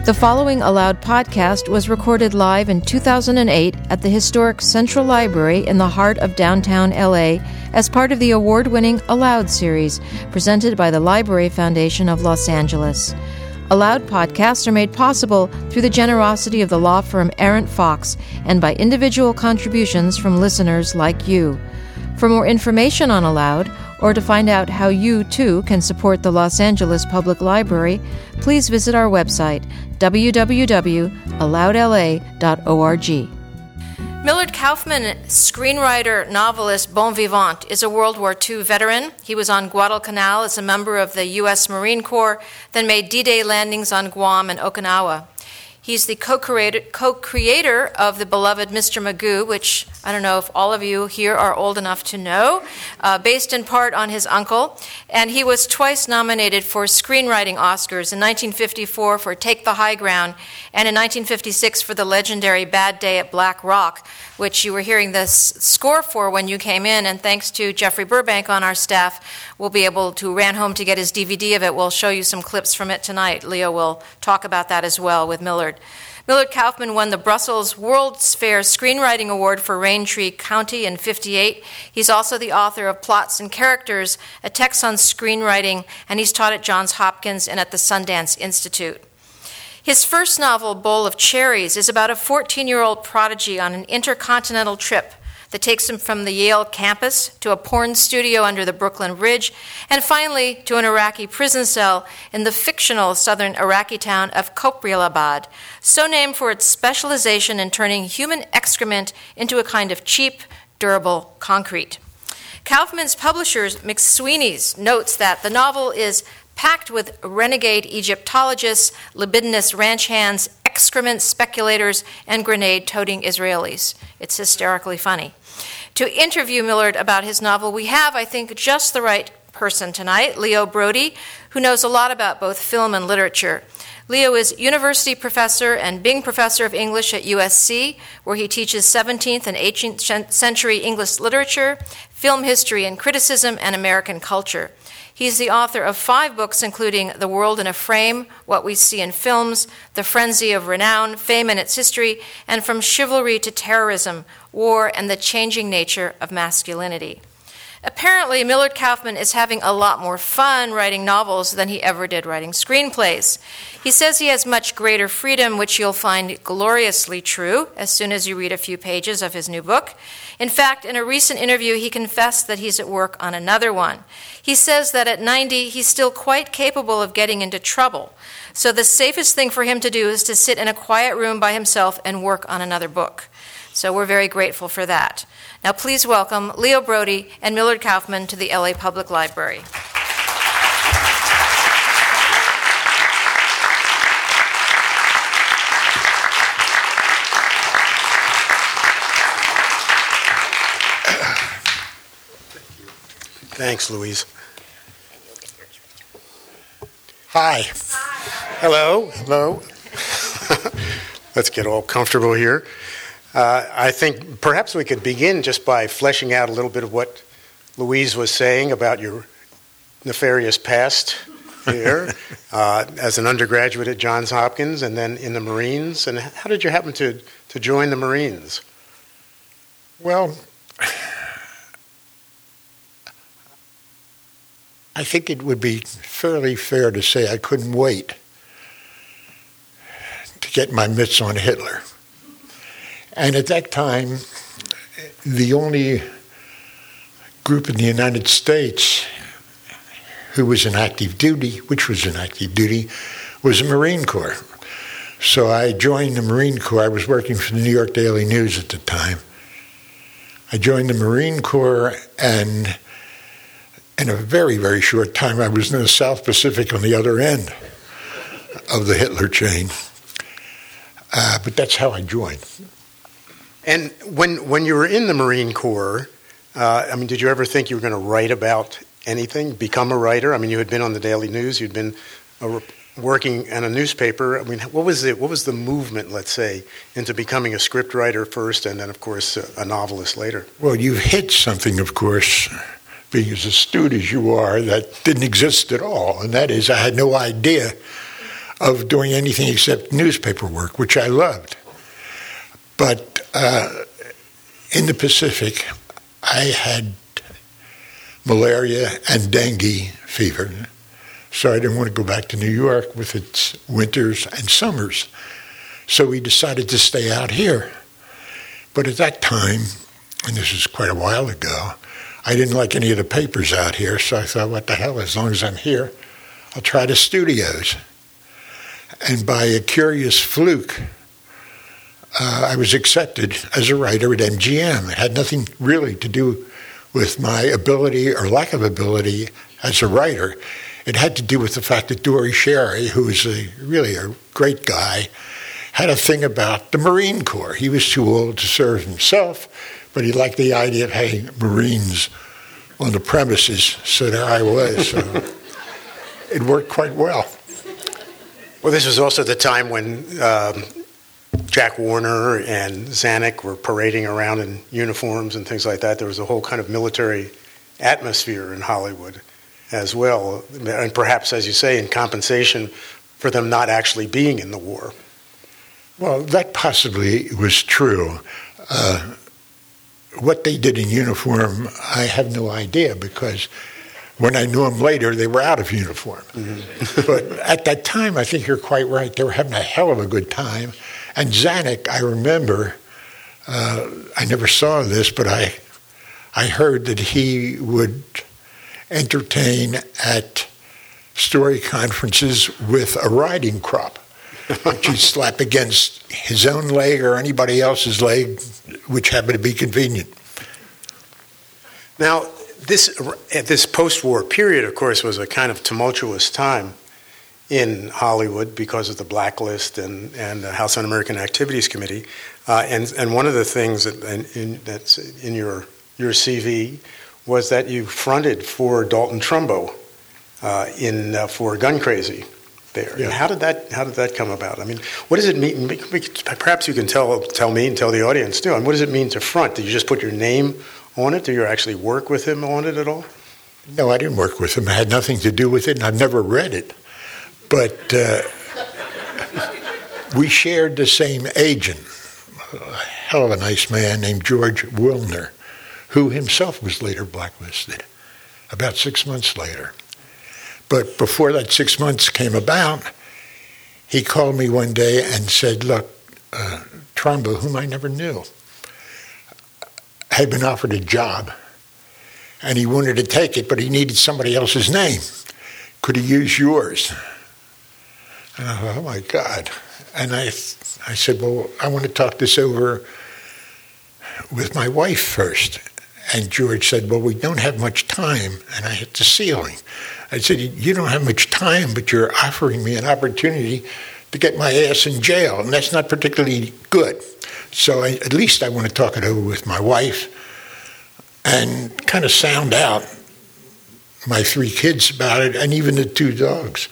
The following Aloud podcast was recorded live in 2008 at the historic Central Library in the heart of downtown LA as part of the award-winning Aloud series presented by the Library Foundation of Los Angeles. Aloud podcasts are made possible through the generosity of the law firm Arent Fox and by individual contributions from listeners like you. For more information on Aloud, or to find out how you, too, can support the Los Angeles Public Library, please visit our website, www.aloudla.org. Millard Kaufman, screenwriter, novelist, bon vivant, is a World War II veteran. He was on Guadalcanal as a member of the U.S. Marine Corps, then made D-Day landings on Guam and Okinawa. He's the co-creator of the beloved Mr. Magoo, which I don't know if all of you here are old enough to know, based in part on his uncle. And he was twice nominated for screenwriting Oscars, in 1954 for Take the High Ground, and in 1956 for the legendary Bad Day at Black Rock, which you were hearing the score for when you came in. And thanks to Jeffrey Burbank on our staff, we'll be able to ran home to get his DVD of it. We'll show you some clips from it tonight. Leo will talk about that as well with Millard. Millard Kaufman won the Brussels World's Fair Screenwriting Award for Raintree County in '58. He's also the author of Plots and Characters, a text on screenwriting, and he's taught at Johns Hopkins and at the Sundance Institute. His first novel, Bowl of Cherries, is about a 14-year-old prodigy on an intercontinental trip that takes him from the Yale campus to a porn studio under the Brooklyn Bridge, and finally to an Iraqi prison cell in the fictional southern Iraqi town of Koprialabad, so named for its specialization in turning human excrement into a kind of cheap, durable concrete. Kaufman's publisher, McSweeney's, notes that the novel is packed with renegade Egyptologists, libidinous ranch hands, excrement speculators, and grenade-toting Israelis. It's hysterically funny. To interview Millard about his novel, we have, I think, just the right person tonight, Leo Brody, who knows a lot about both film and literature. Leo is university professor and Bing Professor of English at USC, where he teaches 17th and 18th century English literature, film history and criticism, and American culture. He's the author of 5 books, including The World in a Frame, What We See in Films, The Frenzy of Renown, Fame and Its History, and From Chivalry to Terrorism, War and the Changing Nature of Masculinity. Apparently, Millard Kaufman is having a lot more fun writing novels than he ever did writing screenplays. He says he has much greater freedom, which you'll find gloriously true as soon as you read a few pages of his new book. In fact, in a recent interview, he confessed that he's at work on another one. He says that at 90, he's still quite capable of getting into trouble. So the safest thing for him to do is to sit in a quiet room by himself and work on another book. So we're very grateful for that. Now please welcome Leo Brody and Millard Kaufman to the LA Public Library. Thanks, Louise. Hi. Hello. Hello. Let's get all comfortable here. I think perhaps we could begin just by fleshing out a little bit of what Louise was saying about your nefarious past here as an undergraduate at Johns Hopkins and then in the Marines. And how did you happen to join the Marines? Well, I think it would be fairly fair to say I couldn't wait to get my mitts on Hitler. And at that time, the only group in the United States who was in active duty, was the Marine Corps. So I joined the Marine Corps. I was working for the New York Daily News at the time. I joined the Marine Corps, and in a very, very short time, I was in the South Pacific on the other end of the Hitler chain. But that's how I joined. And when you were in the Marine Corps, did you ever think you were going to write about anything, become a writer? I mean, you had been on the Daily News, you'd been working in a newspaper. I mean, what was the movement, let's say, into becoming a script writer first and then, of course, a novelist later? Well, you've hit something, of course, being as astute as you are, that didn't exist at all. And that is, I had no idea of doing anything except newspaper work, which I loved. But in the Pacific, I had malaria and dengue fever, so I didn't want to go back to New York with its winters and summers. So we decided to stay out here. But at that time, and this is quite a while ago, I didn't like any of the papers out here, so I thought, what the hell, as long as I'm here, I'll try the studios. And by a curious fluke, I was accepted as a writer at MGM. It had nothing really to do with my ability or lack of ability as a writer. It had to do with the fact that Dory Sherry, who was really a great guy, had a thing about the Marine Corps. He was too old to serve himself, but he liked the idea of having Marines on the premises, so there I was. So it worked quite well. Well, this was also the time when Jack Warner and Zanuck were parading around in uniforms and things like that. There was a whole kind of military atmosphere in Hollywood as well, and perhaps, as you say, in compensation for them not actually being in the war. Well, that possibly was true. What they did in uniform, I have no idea, because when I knew them later, they were out of uniform. Mm-hmm. But at that time, I think you're quite right. They were having a hell of a good time. And Zanuck, I remember, I never saw this, but I heard that he would entertain at story conferences with a riding crop, which he'd slap against his own leg or anybody else's leg, which happened to be convenient. Now, this post-war period, of course, was a kind of tumultuous time in Hollywood because of the Blacklist and the House Un-American Activities Committee. And one of the things that's in your CV was that you fronted for Dalton Trumbo for Gun Crazy there. Yeah. And how did that come about? I mean, what does it mean? Perhaps you can tell me and tell the audience too. And what does it mean to front? Did you just put your name on it? Did you actually work with him on it at all? No, I didn't work with him. I had nothing to do with it, and I've never read it. But we shared the same agent, a hell of a nice man named George Wilner, who himself was later blacklisted, about 6 months later. But before that 6 months came about, he called me one day and said, look, Trumbo, whom I never knew, had been offered a job, and he wanted to take it, but he needed somebody else's name. Could he use yours? And I thought, oh, my God. And I said, well, I want to talk this over with my wife first. And George said, well, we don't have much time. And I hit the ceiling. I said, you don't have much time, but you're offering me an opportunity to get my ass in jail, and that's not particularly good. So at least I want to talk it over with my wife and kind of sound out my 3 kids about it, and even the 2 dogs.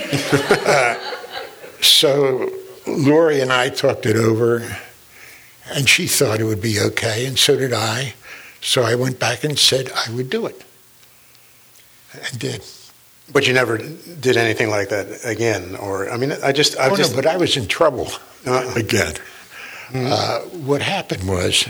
So Lori and I talked it over, and she thought it would be okay, and so did I. So I went back and said I would do it, and did. But you never did anything like that again, or I mean, no, but I was in trouble again. Mm-hmm. What happened was,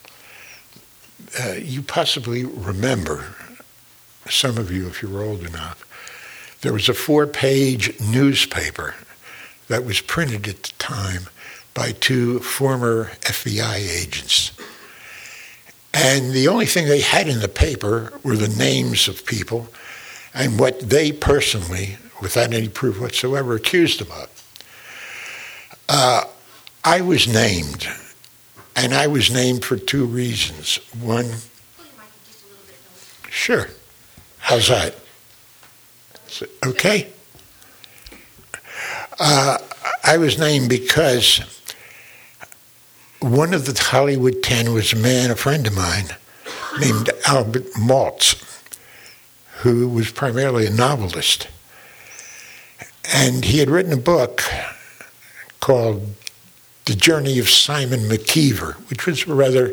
you possibly remember, some of you if you're old enough, there was a 4-page newspaper that was printed at the time by 2 former FBI agents. And the only thing they had in the paper were the names of people and what they personally, without any proof whatsoever, accused them of. I was named, and I was named for 2 reasons. One, sure. How's that? Okay. I was named because one of the Hollywood 10 was a friend of mine, named Albert Maltz, who was primarily a novelist. And he had written a book called The Journey of Simon McKeever, which was a rather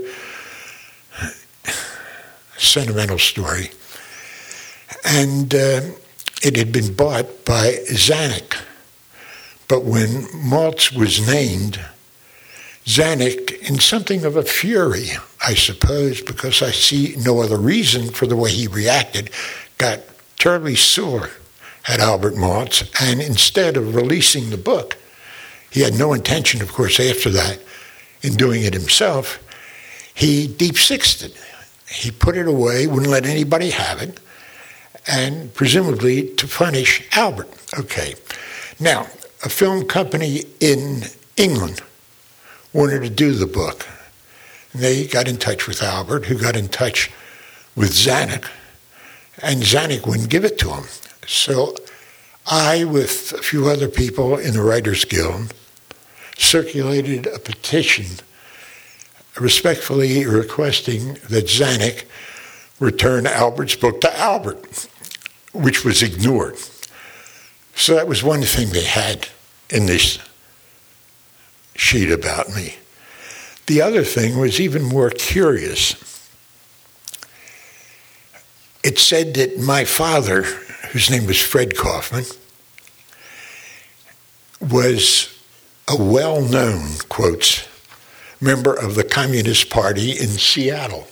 sentimental story. And it had been bought by Zanuck, But when Maltz was named, Zanuck, in something of a fury, I suppose, because I see no other reason for the way he reacted, got terribly sore at Albert Maltz, and instead of releasing the book, he had no intention, of course, after that, in doing it himself, he deep-sixed it. He put it away, wouldn't let anybody have it, and presumably to punish Albert. Okay. Now, a film company in England wanted to do the book. And they got in touch with Albert, who got in touch with Zanuck, and Zanuck wouldn't give it to him. So I, with a few other people in the Writers Guild, circulated a petition respectfully requesting that Zanuck return Albert's book to Albert, which was ignored. So that was one thing they had in this sheet about me. The other thing was even more curious. It said that my father, whose name was Fred Kaufman, was a well-known, quotes, member of the Communist Party in Seattle.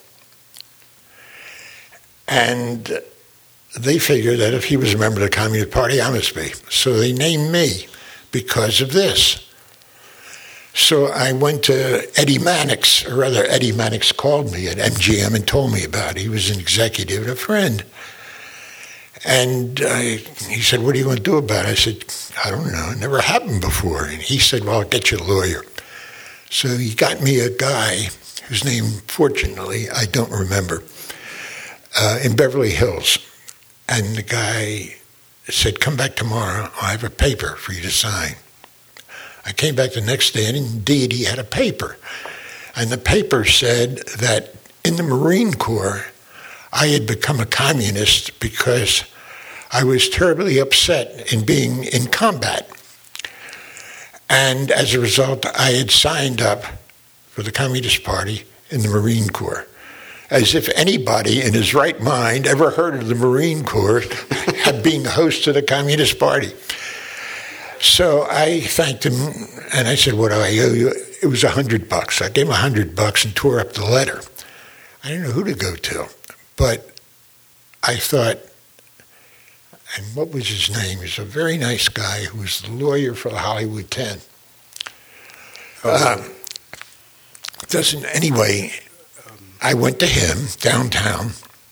And they figured that if he was a member of the Communist Party, I must be. So they named me because of this. So I went to Eddie Mannix, or rather Eddie Mannix called me at MGM and told me about it. He was an executive and a friend. And he said, what are you going to do about it? I said, I don't know. It never happened before. And he said, well, I'll get you a lawyer. So he got me a guy whose name, fortunately, I don't remember, in Beverly Hills. And the guy said, come back tomorrow. I'll have a paper for you to sign. I came back the next day, and indeed, he had a paper. And the paper said that in the Marine Corps, I had become a communist because I was terribly upset in being in combat. And as a result, I had signed up for the Communist Party in the Marine Corps. As if anybody in his right mind ever heard of the Marine Corps had been host of the Communist Party. So I thanked him, and I said, what do I owe you? It was $100. I gave him $100 and tore up the letter. I didn't know who to go to, but I thought, and what was his name? He was a very nice guy who was the lawyer for the Hollywood 10. Anyway, I went to him downtown,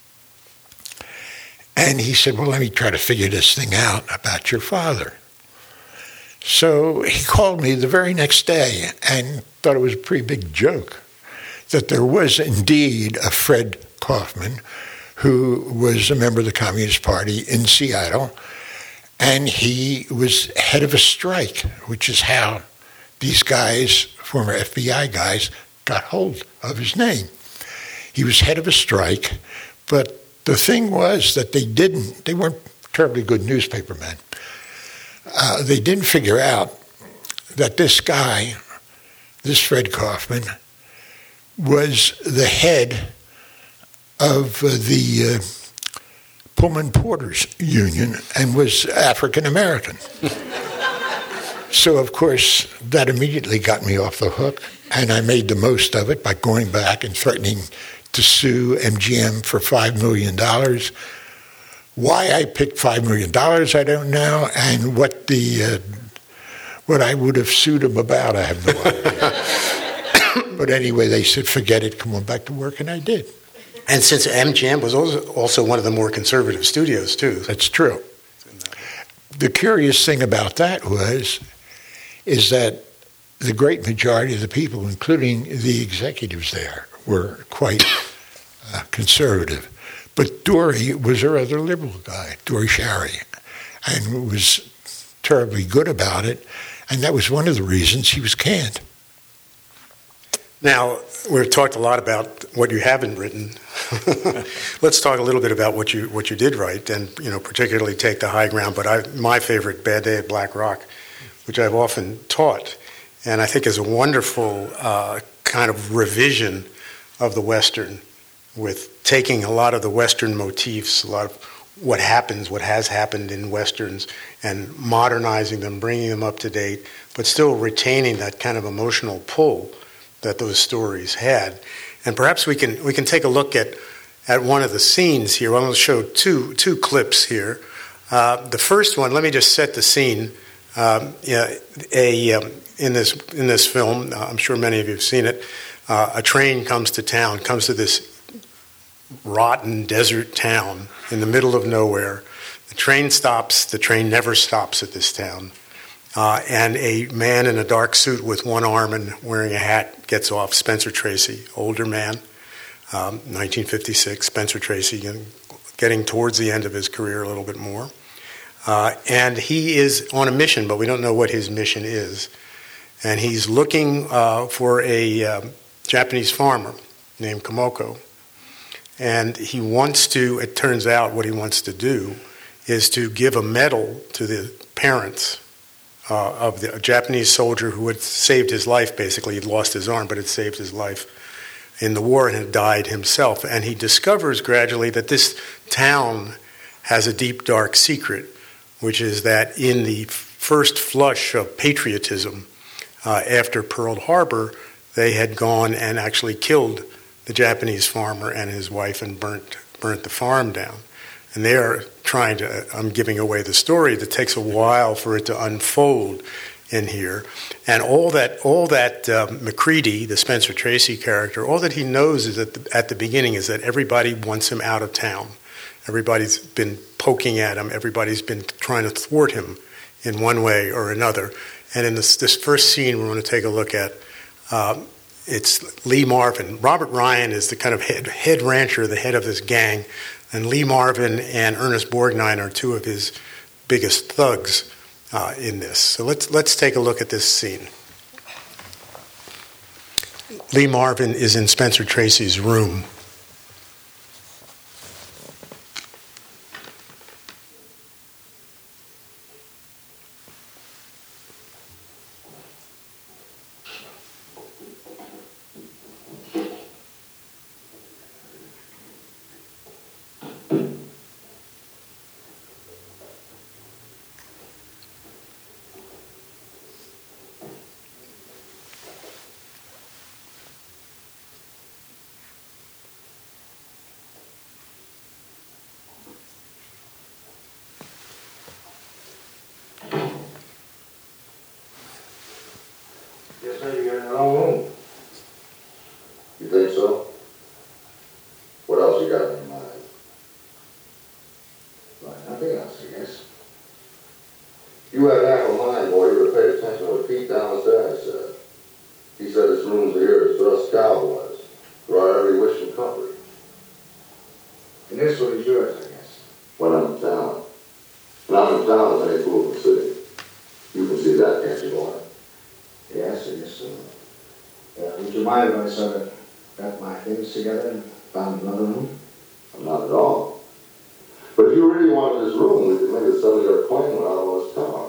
and he said, well, let me try to figure this thing out about your father. So he called me the very next day and thought it was a pretty big joke that there was indeed a Fred Kaufman who was a member of the Communist Party in Seattle, and he was head of a strike, which is how these guys, former FBI guys, got hold of his name. He was head of a strike, but the thing was that they weren't terribly good newspaper men. They didn't figure out that this guy, this Fred Kaufman, was the head of the Pullman Porters Union and was African American. So, of course, that immediately got me off the hook, and I made the most of it by going back and threatening to sue MGM for $5 million. Why I picked $5 million, I don't know, and what I would have sued him about, I have no idea. But anyway, they said, forget it, come on back to work, and I did. And since MGM was also one of the more conservative studios, too. That's true. The curious thing about that is that the great majority of the people, including the executives there, were quite conservative. But Dory was a rather liberal guy, Dory Sherry, and was terribly good about it, and that was one of the reasons he was canned. Now, we've talked a lot about what you haven't written. Let's talk a little bit about what you did write, and particularly take the high ground. But my favorite, Bad Day at Black Rock, which I've often taught, and I think is a wonderful kind of revision of the Western, with taking a lot of the Western motifs, a lot of what has happened in Westerns, and modernizing them, bringing them up to date, but still retaining that kind of emotional pull that those stories had. And perhaps we can take a look at one of the scenes here. I'm going to show two clips here. The first one, let me just set the scene. In this film, I'm sure many of you have seen it. A train comes to this rotten desert town in the middle of nowhere. The train stops. The train never stops at this town. And a man in a dark suit with one arm and wearing a hat gets off. Spencer Tracy, older man, 1956. Spencer Tracy, getting towards the end of his career a little bit more. And he is on a mission, but we don't know what his mission is. And he's looking for a Japanese farmer named Komoko. And he wants to, it turns out what he wants to do is to give a medal to the parents of the Japanese soldier who had saved his life, basically. He'd lost his arm, but had saved his life in the war and had died himself. And he discovers gradually that this town has a deep, dark secret, which is that in the first flush of patriotism after Pearl Harbor, they had gone and actually killed the Japanese farmer and his wife and burnt the farm down. And they are trying to, I'm giving away the story, that takes a while for it to unfold in here. And all that MacReady, the Spencer Tracy character, all that he knows is at the beginning is that everybody wants him out of town. Everybody's been poking at him. Everybody's been trying to thwart him in one way or another. And in this first scene we're going to take a look at, it's Lee Marvin. Robert Ryan is the kind of head rancher, the head of this gang, and Lee Marvin and Ernest Borgnine are two of his biggest thugs in this. So let's take a look at this scene. Lee Marvin is in Spencer Tracy's room. You had an apple mind, boy. You would have paid attention to what Pete down the stairs said. He said this room's here for us cowboys, for our every wish and comfort. And this one is yours, I guess. When I'm in town. And I'm in town as any fool in the city. You can see that, can't you, boy? Yes, I guess so. Would you mind if I sort of got my things together and found another room? Not at all. But if you really wanted this room, we could make it settle your claim without all this talk.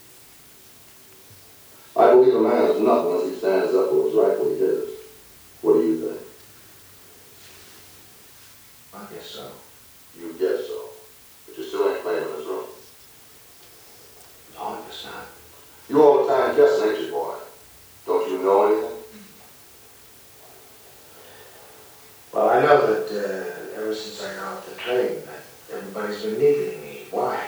I believe a man is nothing unless he stands up for what's rightfully his. What do you think? I guess so. You guess so. But you still ain't claiming this room. No, I guess not. You all the time guessing, ain't you, boy? Don't you know anything? Well, I know that ever since I got off the train, that everybody's been needing me. Why?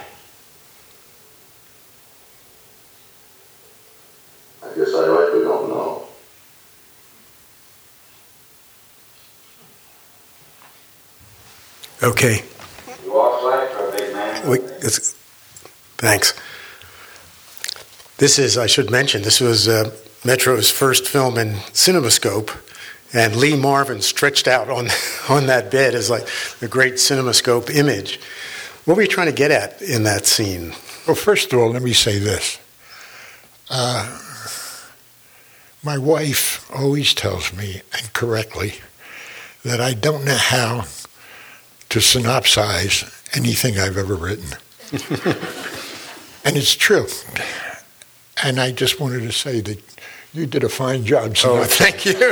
I guess I rightly don't know. Okay. You walk slack for a big man. Thanks. This is, I should mention, this was Metro's first film in CinemaScope, and Lee Marvin stretched out on that bed is like a great CinemaScope image. What were you trying to get at in that scene? Well, first of all, let me say this. My wife always tells me, and correctly, that I don't know how to synopsize anything I've ever written. And it's true. And I just wanted to say that you did a fine job. Oh, thank you.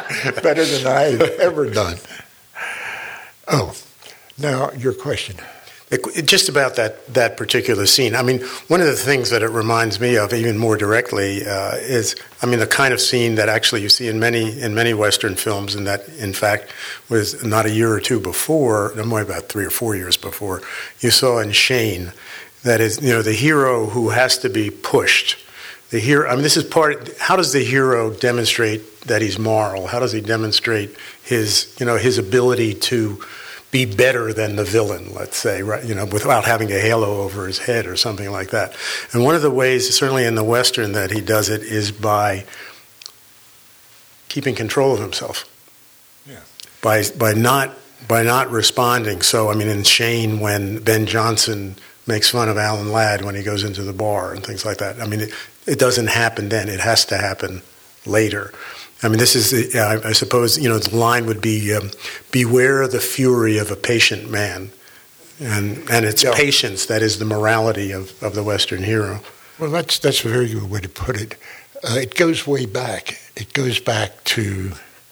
Better than I've ever done. Oh, now your question. Just about that particular scene. I mean, one of the things that it reminds me of even more directly is, I mean, the kind of scene that actually you see in many Western films, and that in fact was not a year or two before, no more about 3 or 4 years before, you saw in Shane. That is, the hero who has to be pushed. The hero. I mean, this is part. How does the hero demonstrate that he's moral? How does he demonstrate his ability to be better than the villain, let's say, right? Without having a halo over his head or something like that. And one of the ways, certainly in the Western, that he does it is by keeping control of himself. Yeah. By not responding. So, I mean, in Shane, when Ben Johnson makes fun of Alan Ladd when he goes into the bar and things like that. I mean, it doesn't happen then. It has to happen later. I mean, this is, I suppose, the line would be, beware the fury of a patient man. And it's patience that is the morality of the Western hero. Well, that's a very good way to put it. It goes way back. It goes back to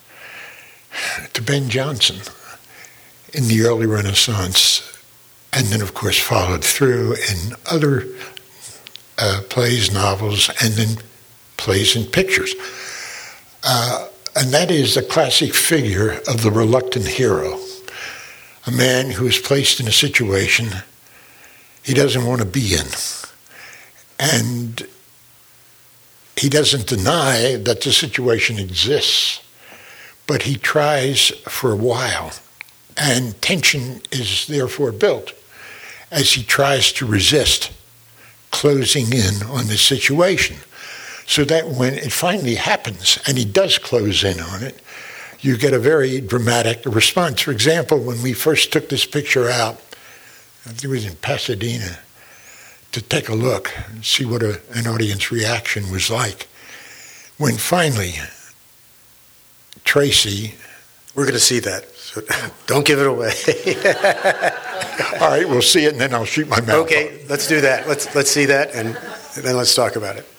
Ben Jonson in the early Renaissance, and then, of course, followed through in other plays, novels, and then plays and pictures. And that is the classic figure of the reluctant hero, a man who is placed in a situation he doesn't want to be in. And he doesn't deny that the situation exists, but he tries for a while. And tension is therefore built as he tries to resist closing in on the situation. So that when it finally happens, and he does close in on it, you get a very dramatic response. For example, when we first took this picture out, I think it was in Pasadena, to take a look and see what an audience reaction was like. When finally, Tracy... We're going to see that, so don't give it away. All right, we'll see it, and then I'll shoot my mouth. Okay, let's do that. Let's see that, and then let's talk about it.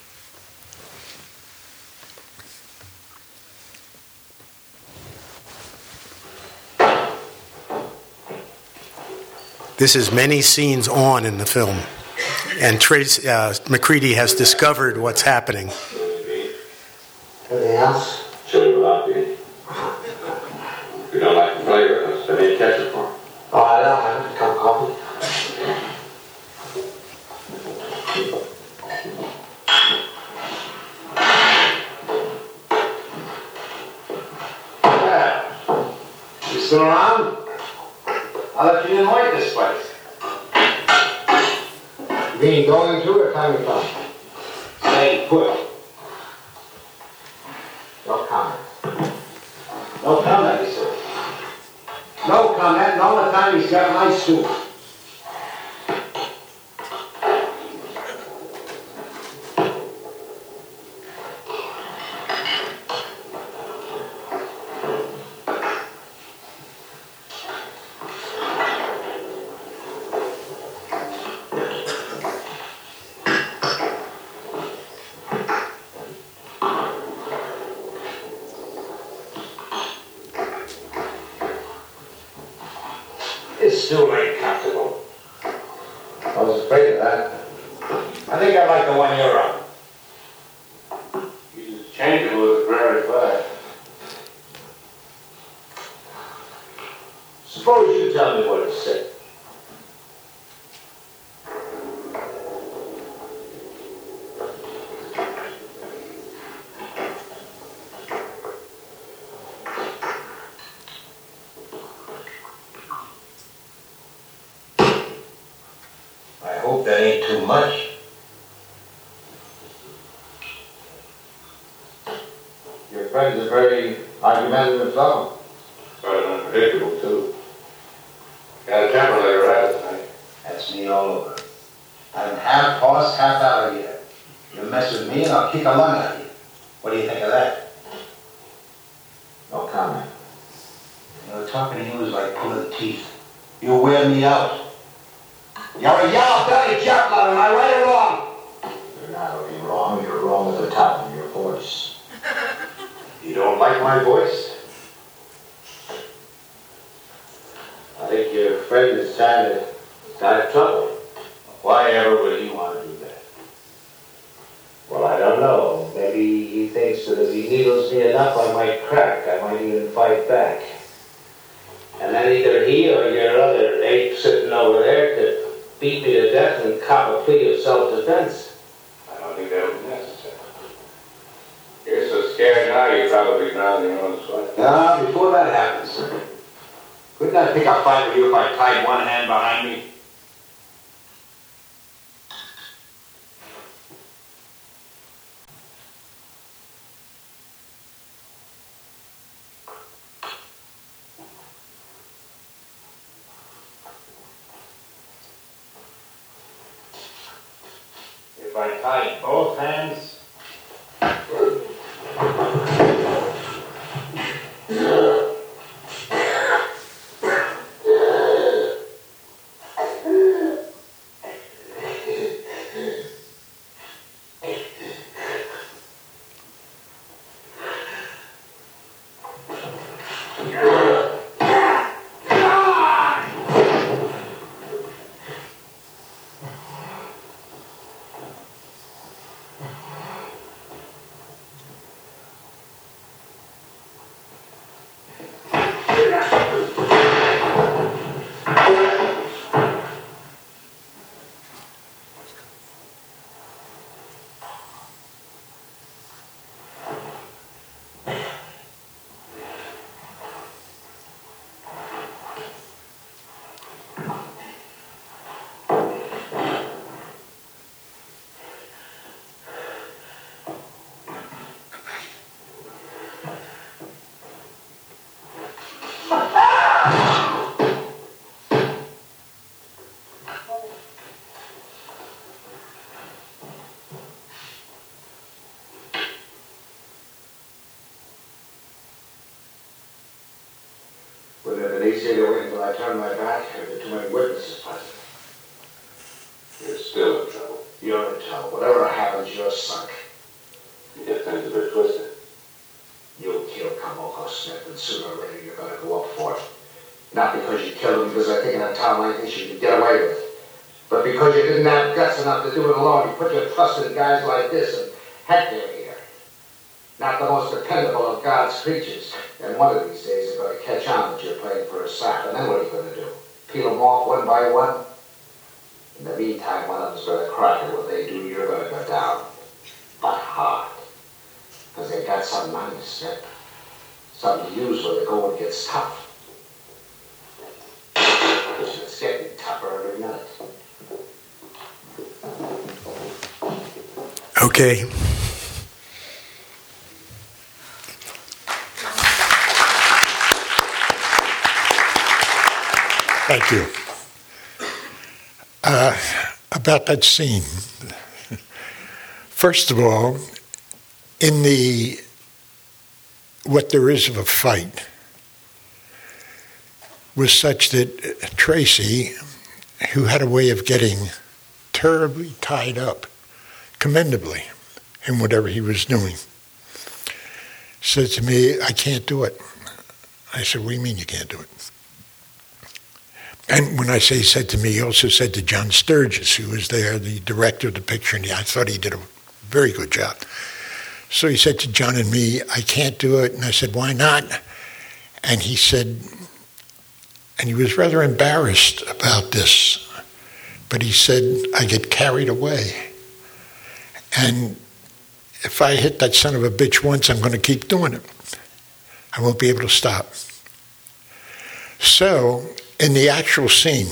This is many scenes on in the film, and Macready has discovered what's happening. Anything else? Chili Malapi. If you don't like the flavor, I need ketchup for. Oh, I don't have a cup of coffee. Yeah. You still around? I thought you didn't like this place. You mean going to or coming from? Stay put. No comment. No comment, he said. No comment, and all the time he's got my stool. This stool ain't comfortable. I was afraid of that. I think I like the one you're on. You just changed it with very fast. Suppose you tell me what it said. That ain't too much. Your friend's a very argumentative fellow. But unpredictable, too. Got a temper like a rat tonight. That's me all over. I'm half horse, half out of here. You mess with me and I'll kick a lung out of you. What do you think of that? No comment. Talking to you is like pulling teeth. You wear me out. You're a yellow belly jackal, am I right or wrong? You're not only wrong, you're wrong at the top of your voice. You don't like my voice? I think your friend is trying to Got trouble. Why ever would he want to do that? Well, I don't know. Maybe he thinks that if he needles me enough, I might crack. I might even fight back. And then either he or your other ape sitting over there could beat me to death and cop a plea of self-defense. I don't think that would be necessary. You're so scared now, you probably drown your own sweat. No, before that happens. Couldn't I pick a fight with you if I tied one hand behind me? If I tied both hands, would it have been easier to wait until I turned my back? Or there too many witnesses present? You're still in trouble. You're in trouble. Whatever happens, you're sunk. You get things a bit twisted. You'll kill Kamoko Smith, and sooner or later you're going to go up for it. Not because you killed him, because I think in a town like this you could get away with it. But because you didn't have guts enough to do it alone, you put your trust in guys like this and Hector here. Not the most dependable of God's creatures. And one of these days they're going to catch on that you're playing for a sap. And then what are you going to do? Peel them off one by one? In the meantime, one of them's going to crack it. What they do, you're going to go down. But hard. Because they got something on you, Snip. Something to use when the going gets tough. It's getting tougher every minute. Okay. Thank you. About that scene. First of all, in what there is of a fight was such that Tracy, who had a way of getting terribly tied up, commendably, in whatever he was doing, said to me, I can't do it. I said, what do you mean you can't do it? And when I say he said to me, he also said to John Sturgis, who was there, the director of the picture, and I thought he did a very good job. So he said to John and me, I can't do it. And I said, why not? And he said, and he was rather embarrassed about this, but he said, I get carried away. And if I hit that son of a bitch once, I'm going to keep doing it. I won't be able to stop. So, in the actual scene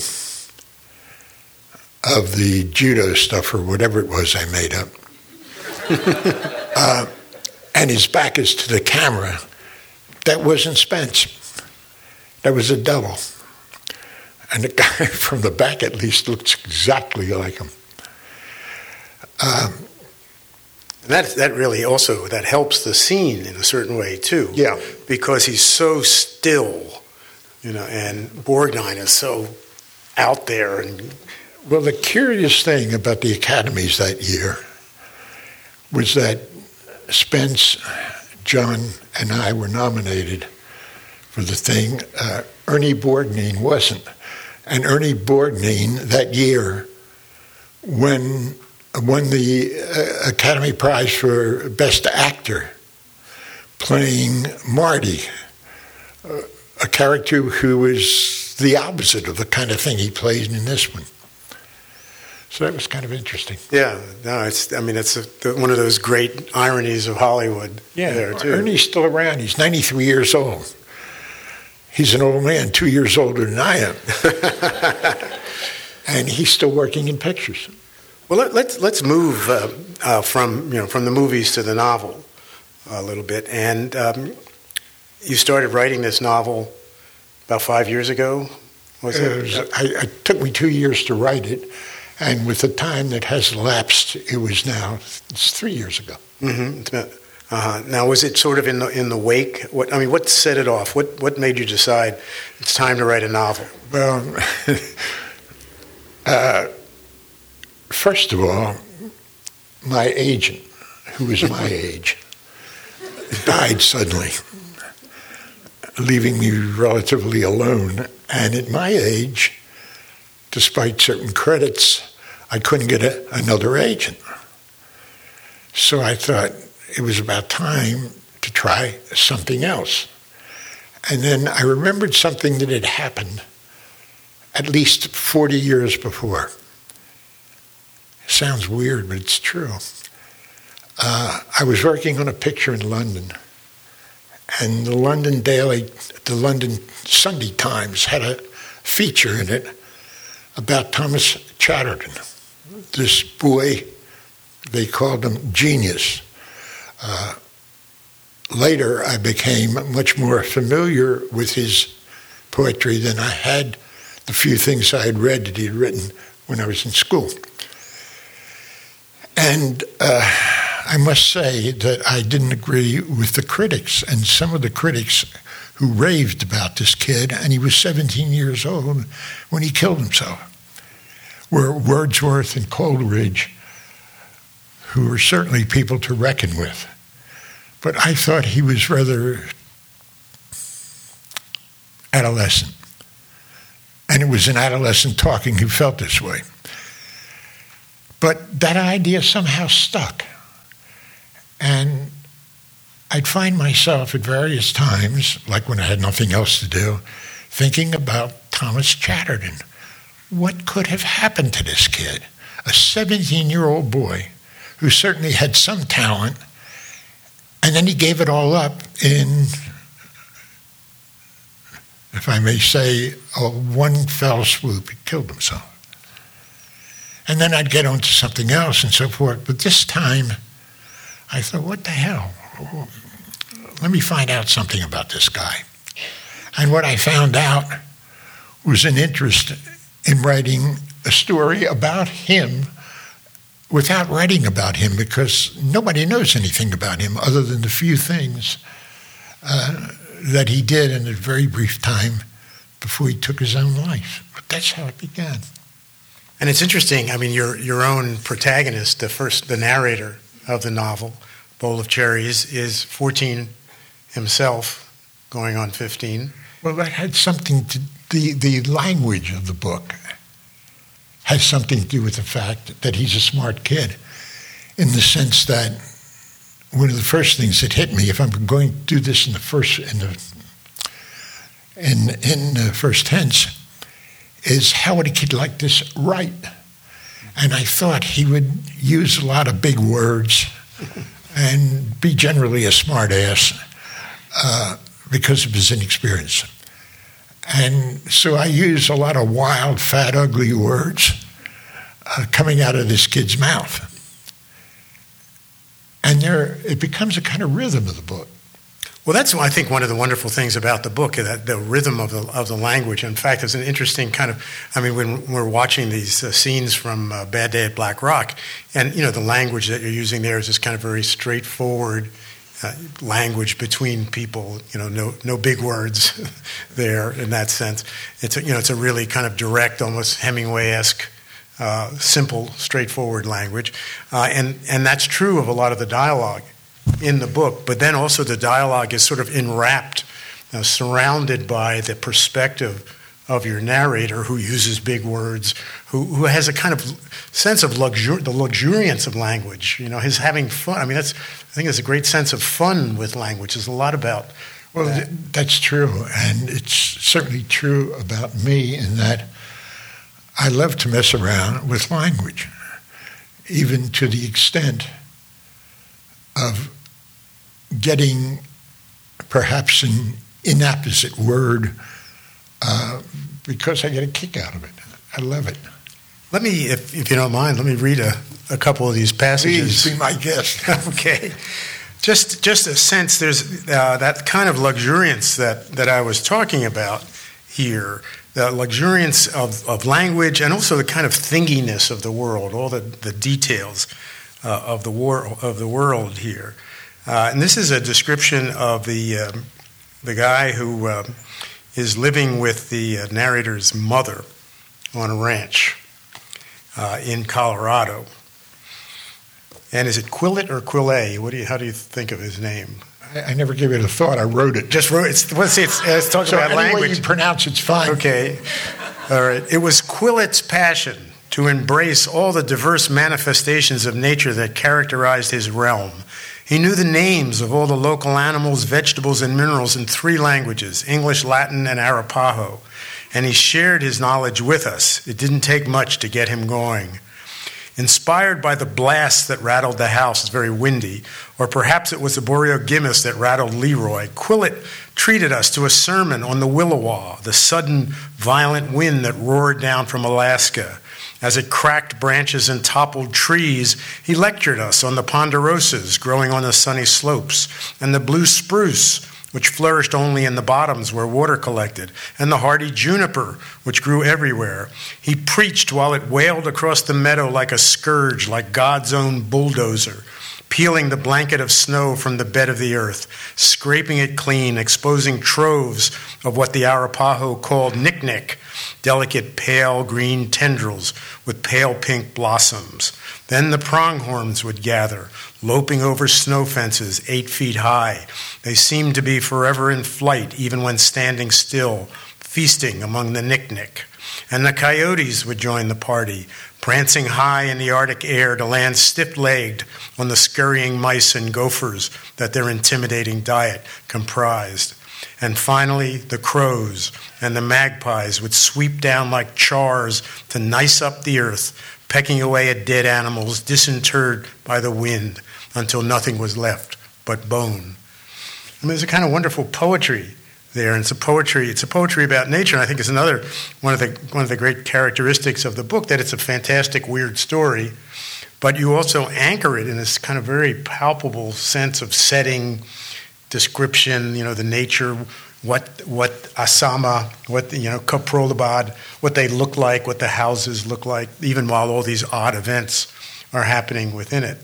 of the judo stuff or whatever it was I made up, and his back is to the camera, that wasn't Spence. That was a double. And the guy from the back at least looks exactly like him. That really also, that helps the scene in a certain way too. Yeah. Because he's so still, and Borgnine is so out there. And well, the curious thing about the Academies that year was that Spence, John, and I were nominated for the thing. Ernie Borgnine wasn't. And Ernie Borgnine that year won the Academy Prize for Best Actor, playing Marty, a character who was the opposite of the kind of thing he played in this one. So that was kind of interesting. Yeah, no, it's one of those great ironies of Hollywood. Yeah, there too. Ernie's still around. He's 93 years old. He's an old man, 2 years older than I am, and he's still working in pictures. Well, let's move from the movies to the novel a little bit. And you started writing this novel about 5 years ago. Was it? It took me 2 years to write it. And with the time that has elapsed, it's 3 years ago. Mm-hmm. Now, was it sort of in the wake? What set it off? What made you decide it's time to write a novel? Well, first of all, my agent, who was my age, died suddenly, leaving me relatively alone. And at my age, despite certain credits, I couldn't get another agent. So I thought it was about time to try something else. And then I remembered something that had happened at least 40 years before. Sounds weird, but it's true. I was working on a picture in London, and the London Sunday Times had a feature in it about Thomas Chatterton, this boy, they called him genius. Later, I became much more familiar with his poetry than I had the few things I had read that he had written when I was in school. And I must say that I didn't agree with the critics, and some of the critics who raved about this kid, and he was 17 years old when he killed himself, were Wordsworth and Coleridge, who were certainly people to reckon with. But I thought he was rather adolescent. And it was an adolescent talking who felt this way. But that idea somehow stuck. And I'd find myself at various times, like when I had nothing else to do, thinking about Thomas Chatterton. What could have happened to this kid? A 17-year-old boy who certainly had some talent, and then he gave it all up in, if I may say, one fell swoop. He killed himself. And then I'd get on to something else and so forth. But this time, I thought, what the hell? Let me find out something about this guy. And what I found out was an interest in writing a story about him without writing about him, because nobody knows anything about him other than the few things that he did in a very brief time before he took his own life. But that's how it began. And it's interesting, your own protagonist, the narrator of the novel, Bowl of Cherries, is 14 himself, going on 15. Well, that had something to the language of the book has something to do with the fact that he's a smart kid, in the sense that one of the first things that hit me, if I'm going to do this in the first tense, is how would a kid like this write? And I thought he would use a lot of big words and be generally a smart ass because of his inexperience. And so I use a lot of wild, fat, ugly words coming out of this kid's mouth. And it becomes a kind of rhythm of the book. Well, that's, I think, one of the wonderful things about the book, that the rhythm of the language. In fact, it's an interesting kind of, when we're watching these scenes from Bad Day at Black Rock, and, the language that you're using there is this kind of very straightforward language between people, no big words there in that sense. It's a really kind of direct, almost Hemingway-esque, simple, straightforward language. And that's true of a lot of the dialogue in the book, but then also the dialogue is sort of enwrapped, surrounded by the perspective of your narrator, who uses big words, who has a kind of sense of the luxuriance of language. His having fun. I mean, I think there's a great sense of fun with language. There's a lot about. Well, that's true, and it's certainly true about me in that I love to mess around with language, even to the extent of getting perhaps an inapposite word because I get a kick out of it. I love it. Let me, if you don't mind, let me read a couple of these passages. Please be my guest. Okay. Just a sense, there's that kind of luxuriance that I was talking about here, the luxuriance of language, and also the kind of thinginess of the world, all the details of the world here. And this is a description of the guy who is living with the narrator's mother on a ranch in Colorado. And is it Quillet or Quillet? How do you think of his name? I never gave it a thought. I wrote it. Just wrote it. It's talking about language. Any way you pronounce it's fine. Okay. All right. It was Quillet's passion to embrace all the diverse manifestations of nature that characterized his realm. He knew the names of all the local animals, vegetables, and minerals in 3 languages, English, Latin, and Arapaho. And he shared his knowledge with us. It didn't take much to get him going. Inspired by the blast that rattled the house, it's very windy, or perhaps it was the Boreogimus that rattled Leroy, Quillet treated us to a sermon on the Willowa, the sudden violent wind that roared down from Alaska. As it cracked branches and toppled trees, he lectured us on the ponderosas growing on the sunny slopes, and the blue spruce, which flourished only in the bottoms where water collected, and the hardy juniper, which grew everywhere. He preached while it wailed across the meadow like a scourge, like God's own bulldozer, peeling the blanket of snow from the bed of the earth, scraping it clean, exposing troves of what the Arapaho called nick-nick, delicate pale green tendrils with pale pink blossoms. Then the pronghorns would gather, loping over snow fences 8 feet high. They seemed to be forever in flight, even when standing still, feasting among the nick-nick. And the coyotes would join the party, prancing high in the Arctic air to land stiff-legged on the scurrying mice and gophers that their intimidating diet comprised. And finally, the crows and the magpies would sweep down like chars to nice up the earth, pecking away at dead animals disinterred by the wind until nothing was left but bone. I mean, there's a kind of wonderful poetry there, and it's a poetry about nature. And I think it's another one of the great characteristics of the book, that it's a fantastic, weird story, but you also anchor it in this kind of very palpable sense of setting, description, the nature, what Asama, Kaprolabad, what they look like, what the houses look like, even while all these odd events are happening within it.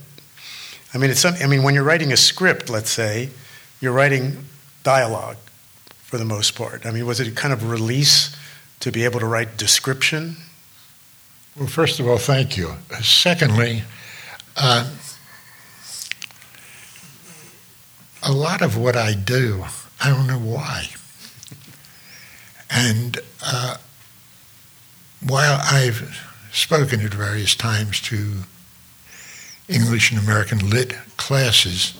I mean, when you're writing a script, let's say, you're writing dialogue for the most part. I mean, was it a kind of release to be able to write description? Well, first of all, thank you. Secondly, a lot of what I do, I don't know why. And while I've spoken at various times to English and American Lit classes,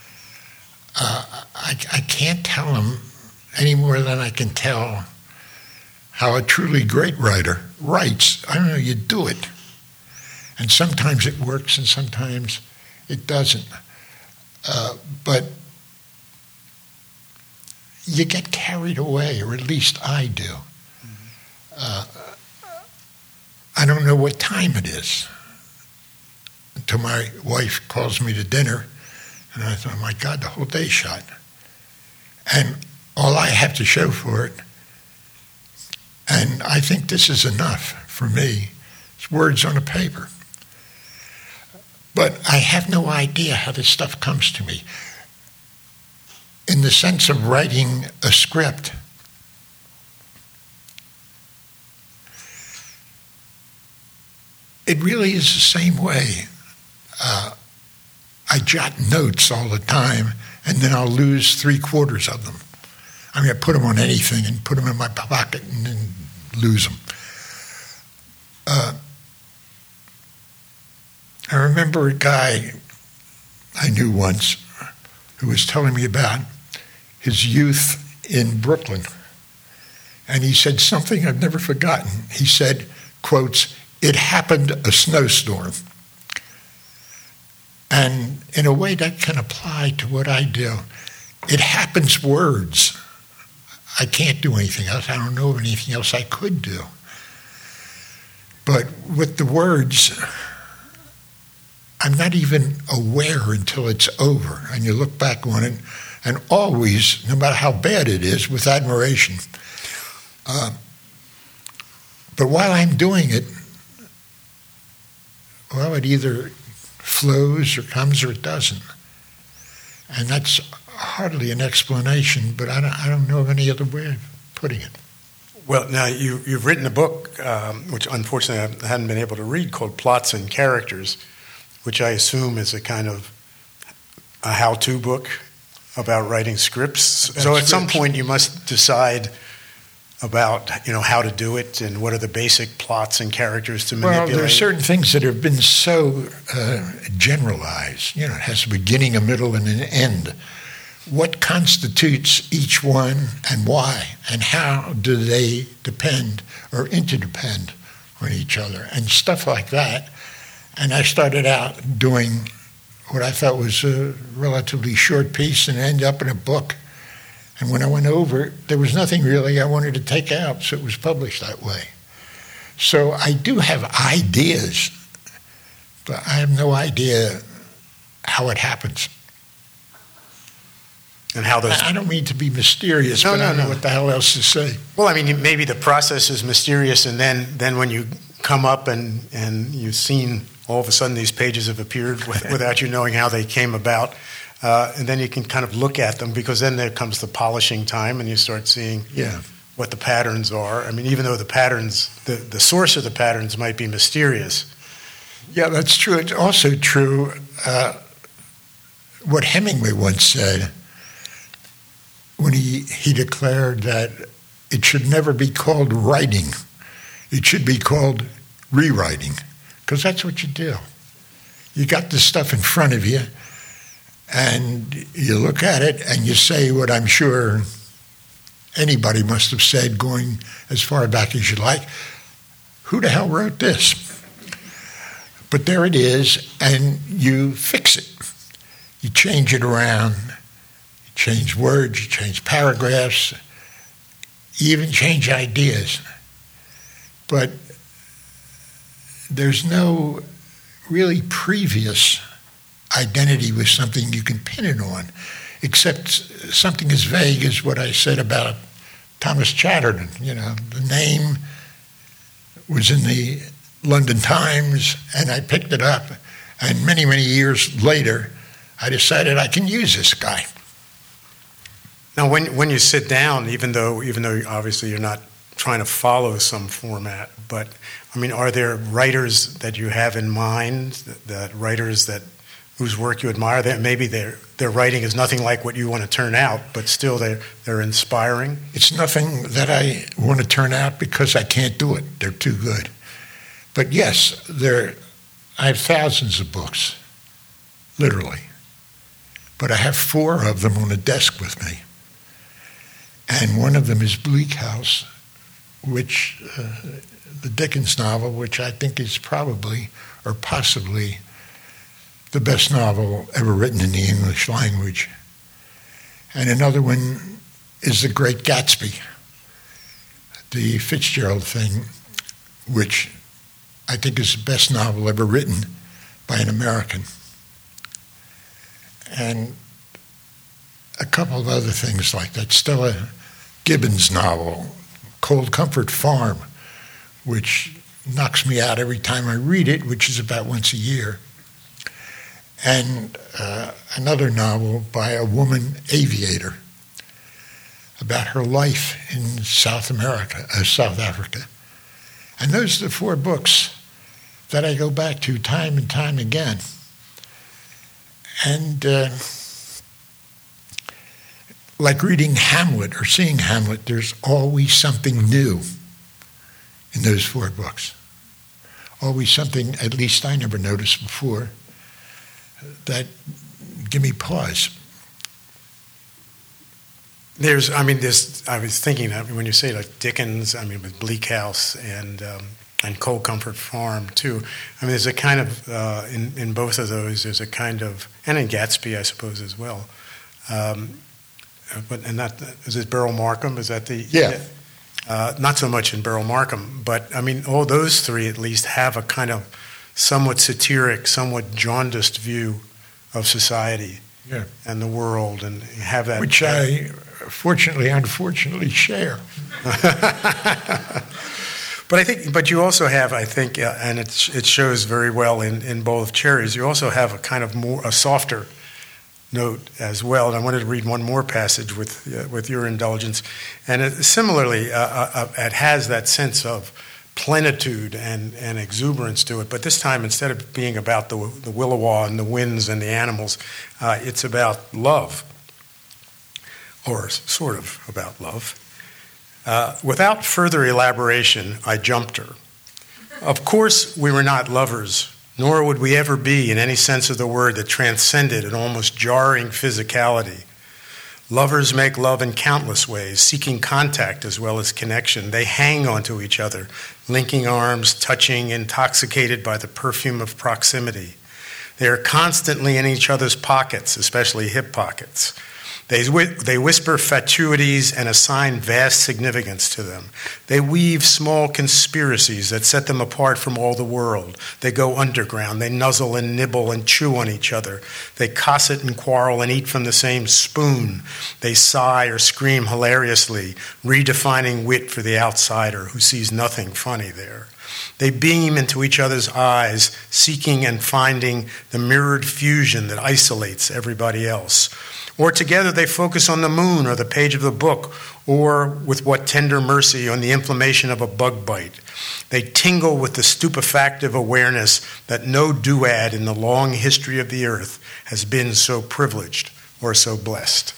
I can't tell them any more than I can tell how a truly great writer writes. I don't know, you do it. And sometimes it works and sometimes it doesn't. But you get carried away, or at least I do. I don't know what time it is until my wife calls me to dinner, and I thought, my God, the whole day's shot. And all I have to show for it, and I think this is enough for me, it's words on a paper. But I have no idea how this stuff comes to me. In the sense of writing a script, it really is the same way. I jot notes all the time, and then I'll lose 3/4 of them. I mean, I put them on anything and put them in my pocket and then lose them. I remember a guy I knew once who was telling me about his youth in Brooklyn. And he said something I've never forgotten. He said, quotes, "It happened a snowstorm." And in a way that can apply to what I do. It happens words. I can't do anything else. I don't know of anything else I could do. But with the words, I'm not even aware until it's over. And you look back on it, and always, no matter how bad it is, with admiration. But while I'm doing it, well, it either flows or comes or it doesn't. And that's hardly an explanation, but I don't know of any other way of putting it. Well, now you've written a book, which unfortunately I hadn't been able to read, called Plots and Characters, which I assume is a kind of a how-to book about writing scripts. So at some point you must decide about how to do it and what are the basic plots and characters to manipulate. Well, there are certain things that have been so generalized. It has a beginning, a middle, and an end. What constitutes each one and why, and how do they depend or interdepend on each other, and stuff like that. And I started out doing what I thought was a relatively short piece and ended up in a book. And when I went over, there was nothing really I wanted to take out, so it was published that way. So I do have ideas, but I have no idea how it happens. And how those... I don't mean to be mysterious, but I don't know what the hell else to say. Well, I mean, maybe the process is mysterious, and then when you come up and you've seen all of a sudden these pages have appeared without you knowing how they came about, and then you can kind of look at them, because then there comes the polishing time, and you start seeing what the patterns are. I mean, even though the patterns, the source of the patterns might be mysterious. Yeah, that's true. It's also true what Hemingway once said when he declared that it should never be called writing. It should be called rewriting, because that's what you do. You got this stuff in front of you, and you look at it, and you say what I'm sure anybody must have said going as far back as you like. Who the hell wrote this? But there it is, and you fix it. You change it around. You change words, you change paragraphs, you even change ideas. But there's no really previous identity with something you can pin it on, except something as vague as what I said about Thomas Chatterton. The name was in the London Times, and I picked it up, and many, many years later, I decided I can use this guy. Now, when you sit down, even though obviously you're not trying to follow some format, but I mean, are there writers that you have in mind, that writers whose work you admire, that maybe their writing is nothing like what you want to turn out, but still they're inspiring? It's nothing that I want to turn out because I can't do it. They're too good. But yes, I have thousands of books, literally. But I have 4 of them on a desk with me. And one of them is Bleak House, which the Dickens novel, which I think is probably or possibly the best novel ever written in the English language. And another one is The Great Gatsby, the Fitzgerald thing, which I think is the best novel ever written by an American. And a couple of other things like that. Stella Gibbons novel, Cold Comfort Farm, which knocks me out every time I read it, which is about once a year. And another novel by a woman aviator about her life in South Africa. And those are the 4 books that I go back to time and time again. And like reading Hamlet or seeing Hamlet, there's always something new. in those 4 books. Always something, at least I never noticed before, that give me pause. I was thinking that when you say like Dickens, with Bleak House and Cold Comfort Farm too. There's a kind of in both of those. There's a kind of, and in Gatsby, I suppose as well. Is it Beryl Markham? Is that the yeah? Not so much in Beryl Markham, but all those 3 at least have a kind of somewhat satiric, somewhat jaundiced view of society and the world, and have that, which I unfortunately share. But you also have, I think, and it shows very well in Bowl of Cherries. You also have a kind of a softer note as well. And I wanted to read one more passage with your indulgence. And similarly, it has that sense of plenitude and exuberance to it. But this time, instead of being about the Willowa and the winds and the animals, it's about love, or sort of about love. Without further elaboration, I jumped her. Of course, we were not lovers, nor would we ever be in any sense of the word that transcended an almost jarring physicality. Lovers make love in countless ways, seeking contact as well as connection. They hang onto each other, linking arms, touching, intoxicated by the perfume of proximity. They are constantly in each other's pockets, especially hip pockets. They whisper fatuities and assign vast significance to them. They weave small conspiracies that set them apart from all the world. They go underground. They nuzzle and nibble and chew on each other. They cosset and quarrel and eat from the same spoon. They sigh or scream hilariously, redefining wit for the outsider who sees nothing funny there. They beam into each other's eyes, seeking and finding the mirrored fusion that isolates everybody else. Or together they focus on the moon or the page of the book, or with what tender mercy on the inflammation of a bug bite. They tingle with the stupefactive awareness that no duad in the long history of the earth has been so privileged or so blessed.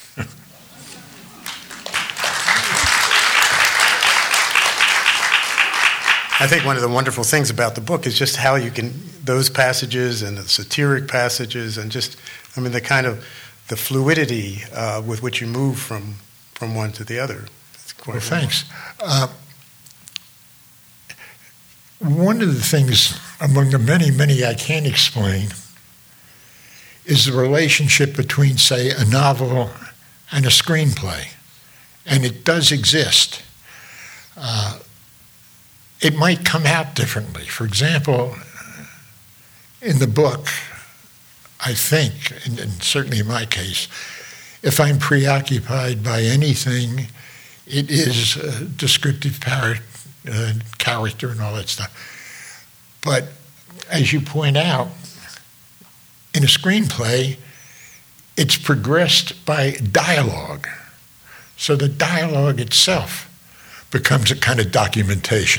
I think one of the wonderful things about the book is just how you can, those passages and the satiric passages and just, the kind of, the fluidity with which you move from one to the other. Well, thanks. One of the things among the many, many I can't explain is the relationship between, say, a novel and a screenplay. And it does exist. It might come out differently. For example, in the book, I think, and certainly in my case, if I'm preoccupied by anything, it is a descriptive character and all that stuff. But as you point out, in a screenplay, it's progressed by dialogue. So the dialogue itself becomes a kind of documentation.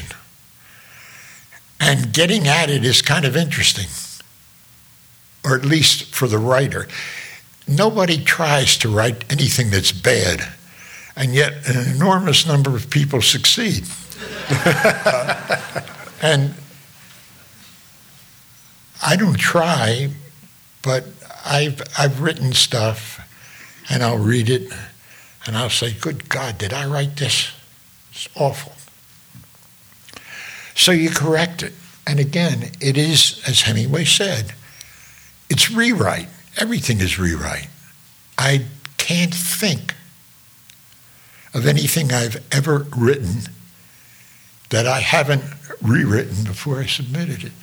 And getting at it is kind of interesting, or at least for the writer. Nobody tries to write anything that's bad, and yet an enormous number of people succeed. And I don't try, but I've written stuff, and I'll read it, and I'll say, good God, did I write this? It's awful. So you correct it. And again, it is, as Hemingway said, it's rewrite. Everything is rewrite. I can't think of anything I've ever written that I haven't rewritten before I submitted it.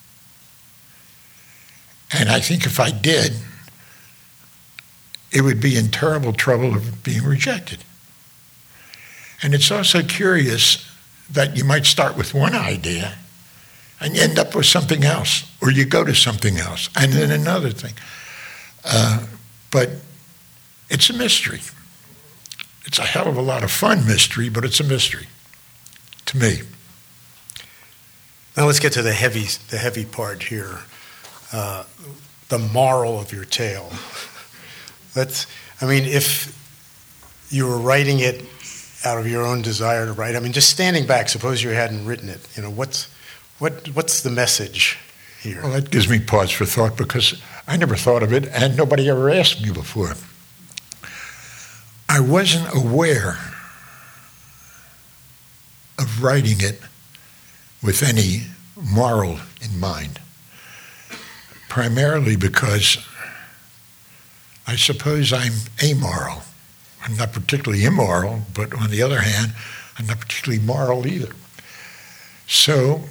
And I think if I did, it would be in terrible trouble of being rejected. And it's also curious that you might start with one idea and you end up with something else, or you go to something else, and then another thing. But it's a mystery. It's a hell of a lot of fun mystery, but it's a mystery to me. Now let's get to the heavy part here, the moral of your tale. If you were writing it out of your own desire to write? I mean, just standing back, suppose you hadn't written it. You know, what's the message here? Well, that gives me pause for thought because I never thought of it, and nobody ever asked me before. I wasn't aware of writing it with any moral in mind, primarily because I suppose I'm amoral. I'm not particularly immoral, but on the other hand, I'm not particularly moral either. So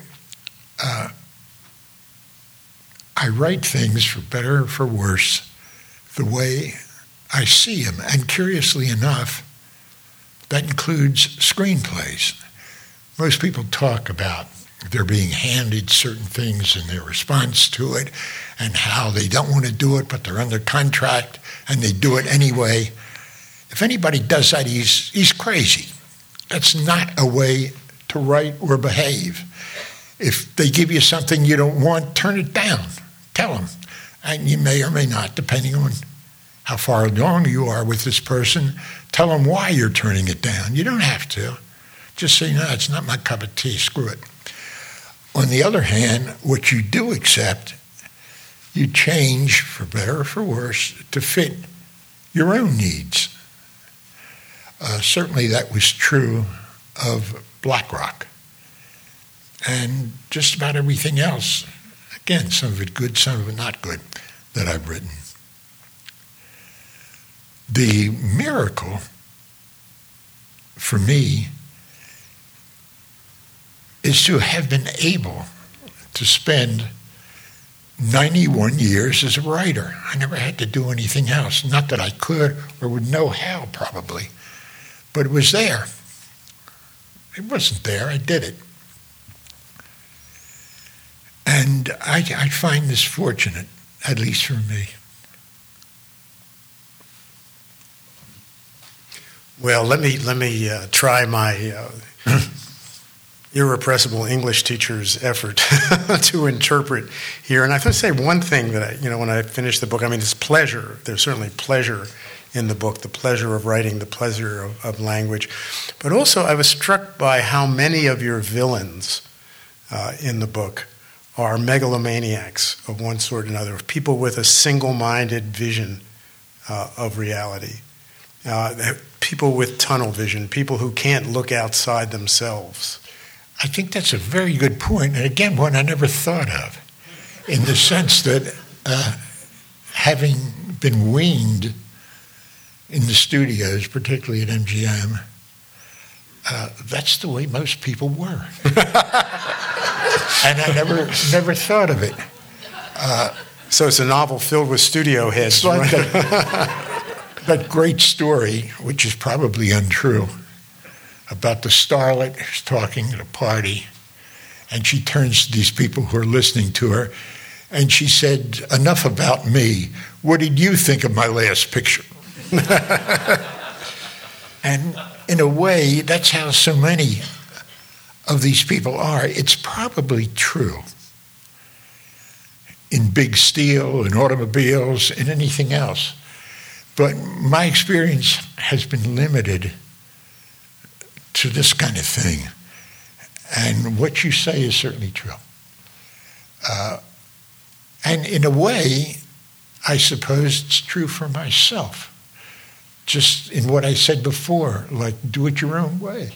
I write things, for better or for worse, the way I see them. And curiously enough, that includes screenplays. Most people talk about they're being handed certain things and their response to it and how they don't want to do it, but they're under contract and they do it anyway. If anybody does that, he's crazy. That's not a way to write or behave. If they give you something you don't want, turn it down. Tell them. And you may or may not, depending on how far along you are with this person, tell them why you're turning it down. You don't have to. Just say, no, it's not my cup of tea, screw it. On the other hand, what you do accept, you change, for better or for worse, to fit your own needs. Certainly that was true of BlackRock. And just about everything else, again, some of it good, some of it not good, that I've written. The miracle, for me, is to have been able to spend 91 years as a writer. I never had to do anything else. Not that I could or would know how, probably. But it was there. It wasn't there. I did it. And I find this fortunate, at least for me. Well, let me try my irrepressible English teacher's effort to interpret here. And I have to say one thing that when I finished the book, I mean, it's pleasure. There's certainly pleasure in the book, the pleasure of writing, the pleasure of language. But also I was struck by how many of your villains in the book are megalomaniacs of one sort or another, people with a single-minded vision of reality, people with tunnel vision, people who can't look outside themselves. I think that's a very good point, and again, one I never thought of, in the sense that having been weaned in the studios, particularly at MGM, that's the way most people were. And I never thought of it. So it's a novel filled with studio heads. It's like that great story, which is probably untrue, about the starlet who's talking at a party, and she turns to these people who are listening to her, and she said, "Enough about me. What did you think of my last picture?" And in a way, that's how so many of these people are. It's probably true in big steel, in automobiles, in anything else. But my experience has been limited to this kind of thing. And what you say is certainly true. And in a way, I suppose it's true for myself. Just in what I said before, like do it your own way.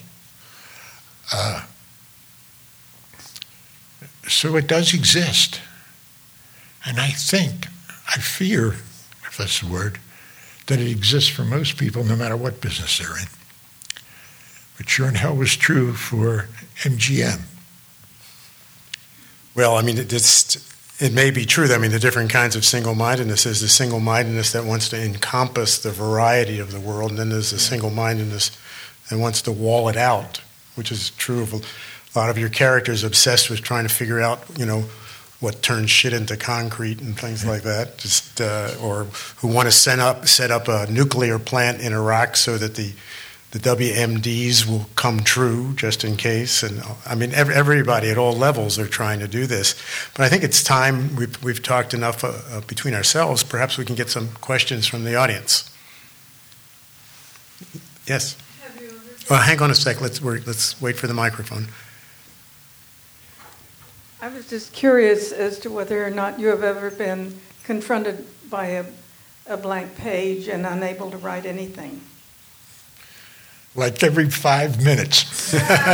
So it does exist. And I fear, if that's the word, that it exists for most people no matter what business they're in. But sure in hell was true for MGM. Well, I mean, it may be true. I mean, the different kinds of single-mindedness is the single-mindedness that wants to encompass the variety of the world, and then there's the single-mindedness that wants to wall it out, which is true of a lot of your characters obsessed with trying to figure out, what turns shit into concrete and things like that, or who want to set up a nuclear plant in Iraq so that the WMDs will come true just in case. And I mean, everybody at all levels are trying to do this. But I think it's time we've talked enough between ourselves. Perhaps we can get some questions from the audience. Yes? Have you ever Hang on a sec. Let's wait for the microphone. I was just curious as to whether or not you have ever been confronted by a blank page and unable to write anything. Like every 5 minutes.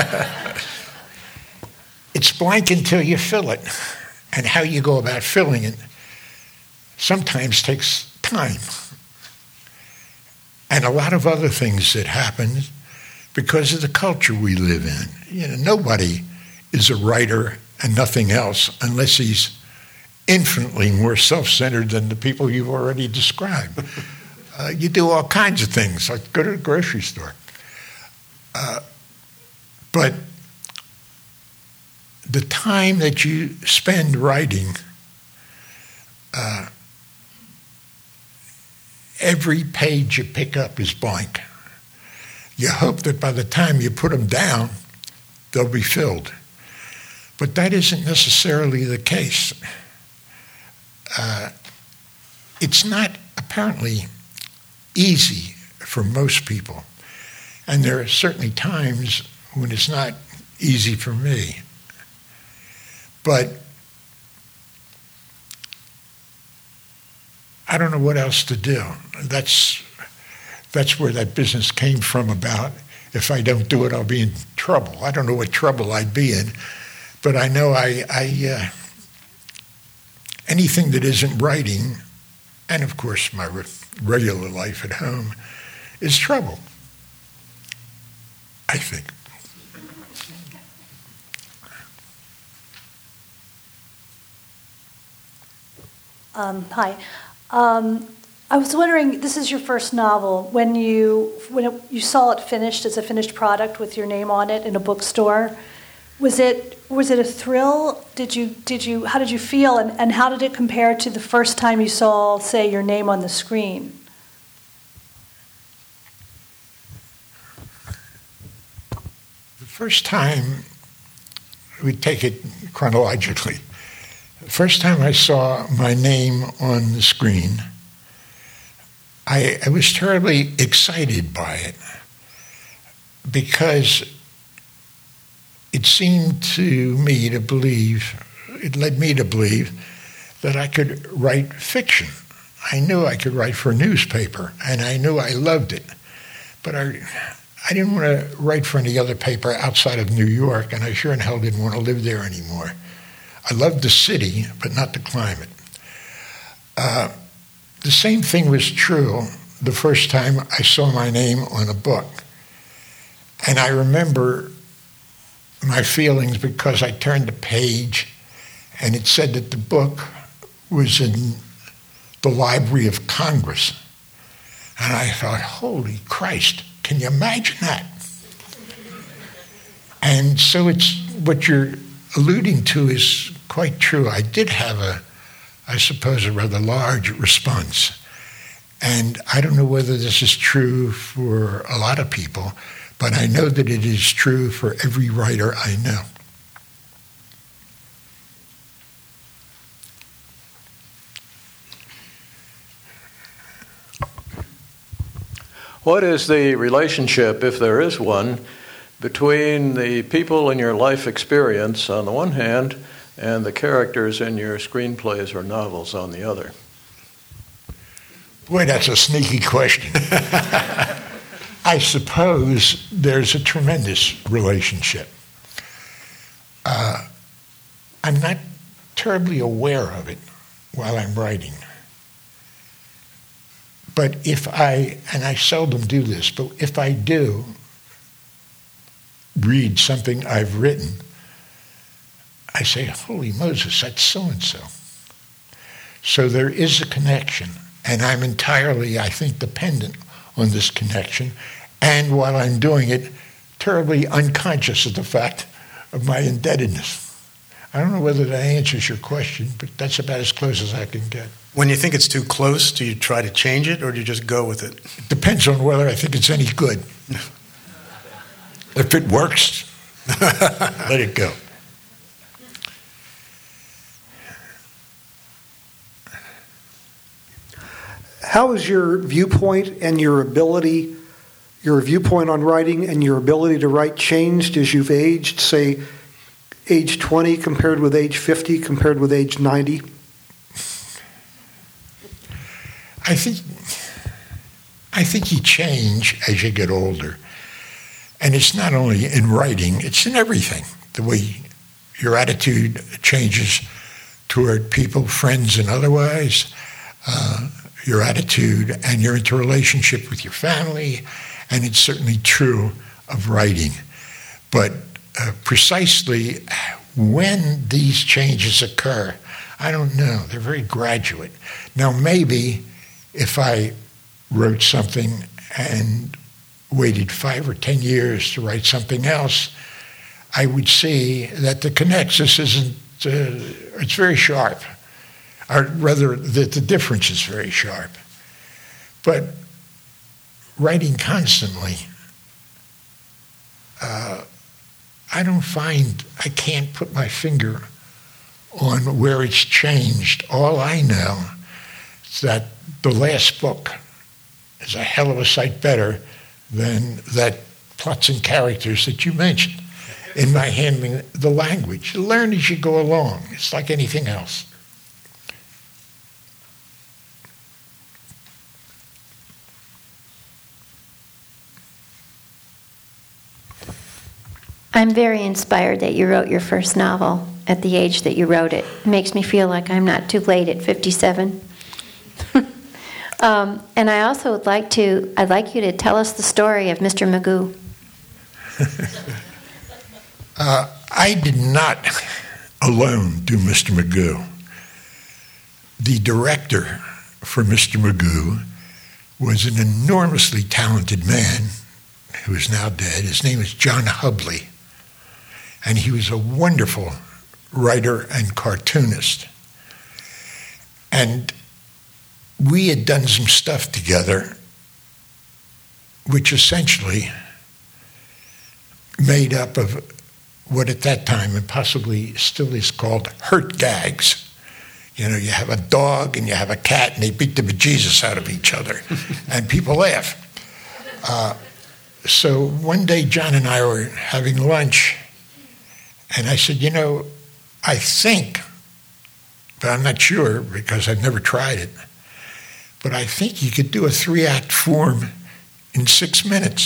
It's blank until you fill it. And how you go about filling it sometimes takes time. And a lot of other things that happen because of the culture we live in. Nobody is a writer and nothing else unless he's infinitely more self-centered than the people you've already described. You do all kinds of things, like go to the grocery store. But the time that you spend writing, every page you pick up is blank. You hope that by the time you put them down, they'll be filled. But that isn't necessarily the case. It's not apparently easy for most people. And there are certainly times when it's not easy for me. But I don't know what else to do. That's where that business came from about if I don't do it, I'll be in trouble. I don't know what trouble I'd be in, but I know anything that isn't writing, and of course my regular life at home, is trouble, I think. Hi. I was wondering, this is your first novel. When you saw it finished as a finished product with your name on it in a bookstore, was it a thrill? How did you feel, and how did it compare to the first time you saw, say, your name on the screen? The first time, we take it chronologically. The first time I saw my name on the screen, I was terribly excited by it because it seemed to me to believe, it led me to believe that I could write fiction. I knew I could write for a newspaper, and I knew I loved it. But I didn't want to write for any other paper outside of New York, and I sure in hell didn't want to live there anymore. I loved the city, but not the climate. The same thing was true the first time I saw my name on a book. And I remember my feelings because I turned the page and it said that the book was in the Library of Congress. And I thought, holy Christ, can you imagine that? And so it's what you're alluding to is quite true. I did have I suppose, a rather large response. And I don't know whether this is true for a lot of people, but I know that it is true for every writer I know. What is the relationship, if there is one, between the people in your life experience on the one hand and the characters in your screenplays or novels on the other? Boy, that's a sneaky question. I suppose there's a tremendous relationship. I'm not terribly aware of it while I'm writing. But and I seldom do this, but if I do read something I've written, I say, holy Moses, that's so-and-so. So there is a connection, and I'm entirely, I think, dependent on this connection, and while I'm doing it, terribly unconscious of the fact of my indebtedness. I don't know whether that answers your question, but that's about as close as I can get. When you think it's too close, do you try to change it, or do you just go with it? It depends on whether I think it's any good. If it works, let it go. How is your viewpoint and your ability your viewpoint on writing and your ability to write changed as you've aged, say, age 20 compared with age 50 compared with age 90? I think you change as you get older. And it's not only in writing, it's in everything. The way your attitude changes toward people, friends and otherwise, your attitude and your interrelationship with your family, and it's certainly true of writing. But precisely when these changes occur, I don't know. They're very graduate. Now, maybe if I wrote something and waited 5 or 10 years to write something else, I would see that the connexus isn't, it's very sharp. Or rather, that the difference is very sharp. But writing constantly, I can't put my finger on where it's changed. All I know is that the last book is a hell of a sight better than that plots and characters that you mentioned in my handling the language. You learn as you go along. It's like anything else. I'm very inspired that you wrote your first novel at the age that you wrote it. It makes me feel like I'm not too late at 57. And I also would I'd like you to tell us the story of Mr. Magoo. I did not alone do Mr. Magoo. The director for Mr. Magoo was an enormously talented man who is now dead. His name is John Hubley. And he was a wonderful writer and cartoonist. And we had done some stuff together which essentially made up of what at that time, and possibly still is, called hurt gags. You know, you have a dog and you have a cat and they beat the bejesus out of each other and people laugh. So one day John and I were having lunch and I said, you know, I think, but I'm not sure because I've never tried it, but I think you could do a 3-act form in 6 minutes.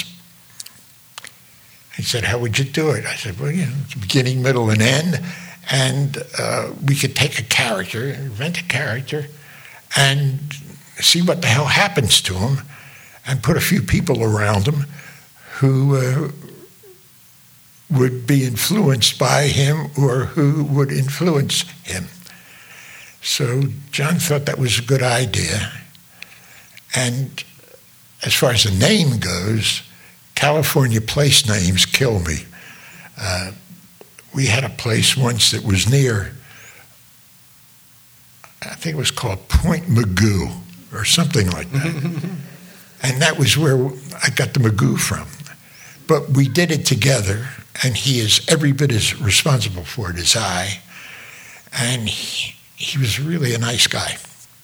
He said, how would you do it? I said, well, you know, it's beginning, middle, and end. And we could take a character, invent a character, and see what the hell happens to him, and put a few people around him who would be influenced by him or who would influence him. So John thought that was a good idea. And as far as the name goes, California place names kill me. We had a place once that was near, I think it was called Point Magoo or something like that. And that was where I got the Magoo from. But we did it together, and he is every bit as responsible for it as I. And he was really a nice guy.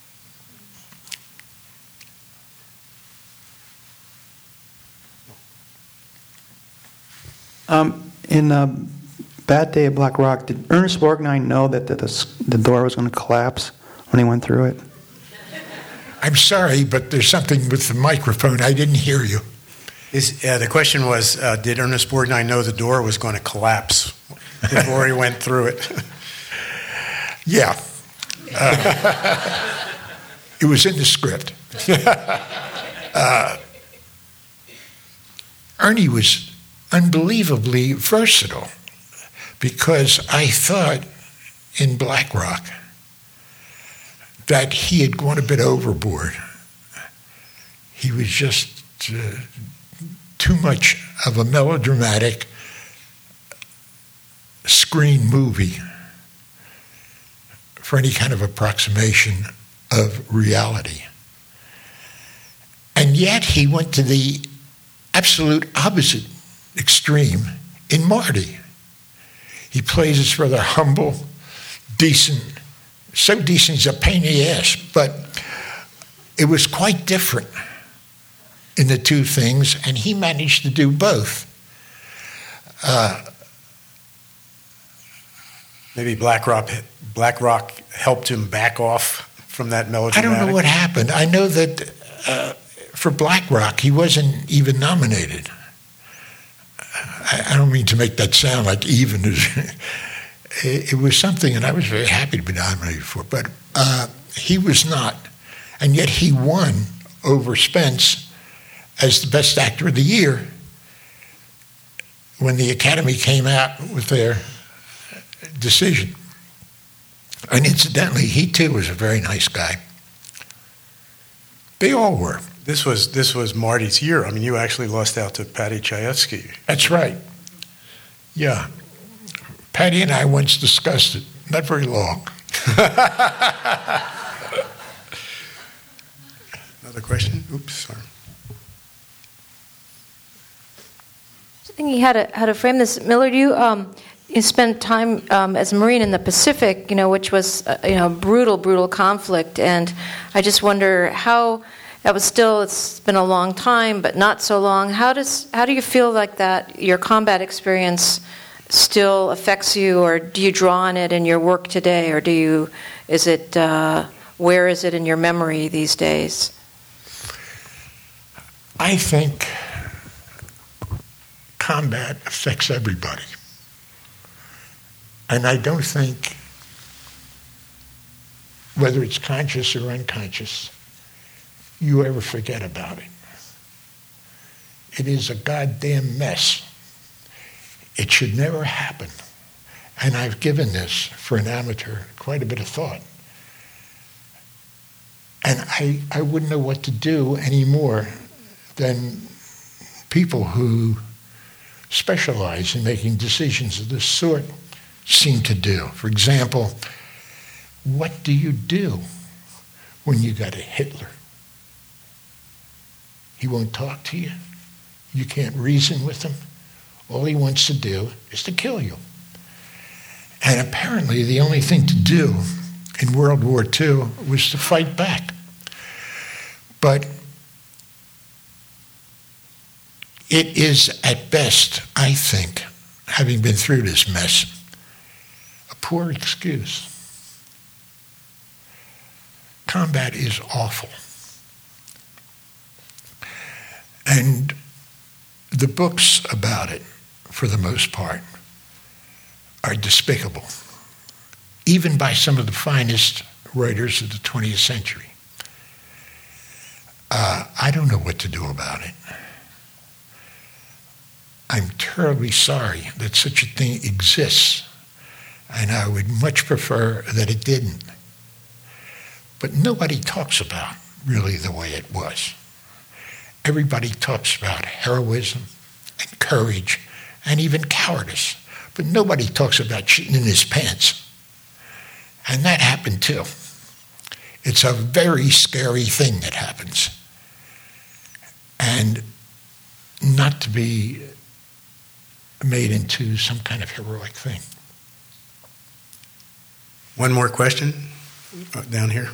In Bad Day at Black Rock, did Ernest Borgnine know that the door was going to collapse when he went through it? I'm sorry, but there's something with the microphone. I didn't hear you. The question was, did Ernest Borgnine know the door was going to collapse before he went through it? Yeah. It was in the script. Ernie was unbelievably versatile because I thought in Black Rock that he had gone a bit overboard. He was just too much of a melodramatic screen movie for any kind of approximation of reality. And yet he went to the absolute opposite extreme in Marty. He plays this rather humble, decent, so decent he's a pain in the ass, but it was quite different. in the two things, and he managed to do both. Maybe Black Rock helped him back off from that melodramatic. I don't know what happened. I know that for Black Rock, he wasn't even nominated. I don't mean to make that sound like even. It was something, and I was very happy to be nominated for, but he was not. And yet he won over Spence as the Best Actor of the Year when the Academy came out with their decision. And incidentally, he too was a very nice guy. They all were. This was Marty's year. I mean, you actually lost out to Paddy Chayefsky. That's right. Yeah. Paddy and I once discussed it. Not very long. Another question? Oops, sorry. I think how to frame this. Millard, you spent time as a Marine in the Pacific, which was brutal conflict, and I just wonder how that was still. It's been a long time, but not so long. How do you feel like that your combat experience still affects you, or do you draw on it in your work today, or where is it in your memory these days? I think combat affects everybody. And I don't think, whether it's conscious or unconscious, you ever forget about it. It is a goddamn mess. It should never happen. And I've given this, for an amateur, quite a bit of thought. And I wouldn't know what to do any more than people who specialize in making decisions of this sort seem to do. For example, what do you do when you got a Hitler? He won't talk to you. You can't reason with him. All he wants to do is to kill you. And apparently the only thing to do in World War II was to fight back. But it is at best, I think, having been through this mess, a poor excuse. Combat is awful. And the books about it, for the most part, are despicable, even by some of the finest writers of the 20th century. I don't know what to do about it. I'm terribly sorry that such a thing exists, and I would much prefer that it didn't. But nobody talks about really the way it was. Everybody talks about heroism and courage and even cowardice, but nobody talks about shitting in his pants. And that happened too. It's a very scary thing that happens. And not to be made into some kind of heroic thing. One more question down here.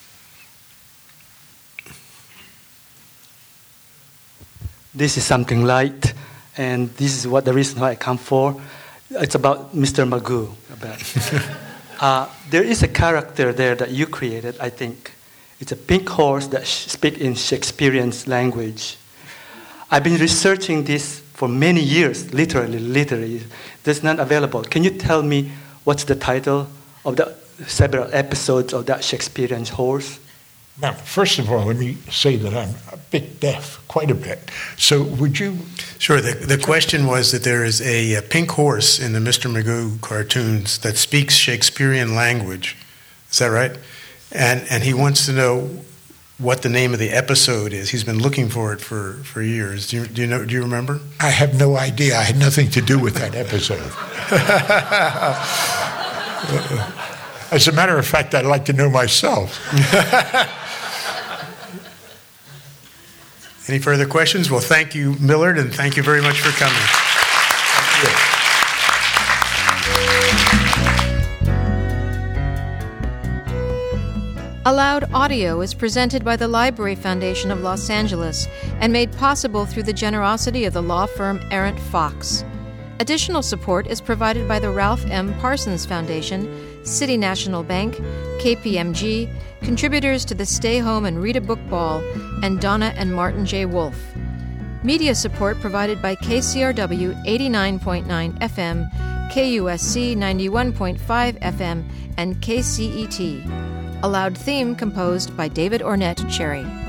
This is something light, and this is what the reason why I come for. It's about Mr. Magoo. There is a character there that you created, I think. It's a pink horse that speaks in Shakespearean language. I've been researching this for many years, literally. That's not available. Can you tell me what's the title of the several episodes of that Shakespearean horse? Now, first of all, let me say that I'm a bit deaf, quite a bit. So would you... Sure. The question was that there is a pink horse in the Mr. Magoo cartoons that speaks Shakespearean language. Is that right? And he wants to know what the name of the episode is. He's been looking for it for years. Do you remember? I have no idea. I had nothing to do with that episode. As a matter of fact, I'd like to know myself. Any further questions? Well, thank you, Millard, and thank you very much for coming. Thank you. Aloud Audio is presented by the Library Foundation of Los Angeles and made possible through the generosity of the law firm Arent Fox. Additional support is provided by the Ralph M. Parsons Foundation, City National Bank, KPMG, contributors to the Stay Home and Read a Book Ball, and Donna and Martin J. Wolfe. Media support provided by KCRW 89.9 FM, KUSC 91.5 FM, and KCET. A Loud theme composed by David Ornette Cherry.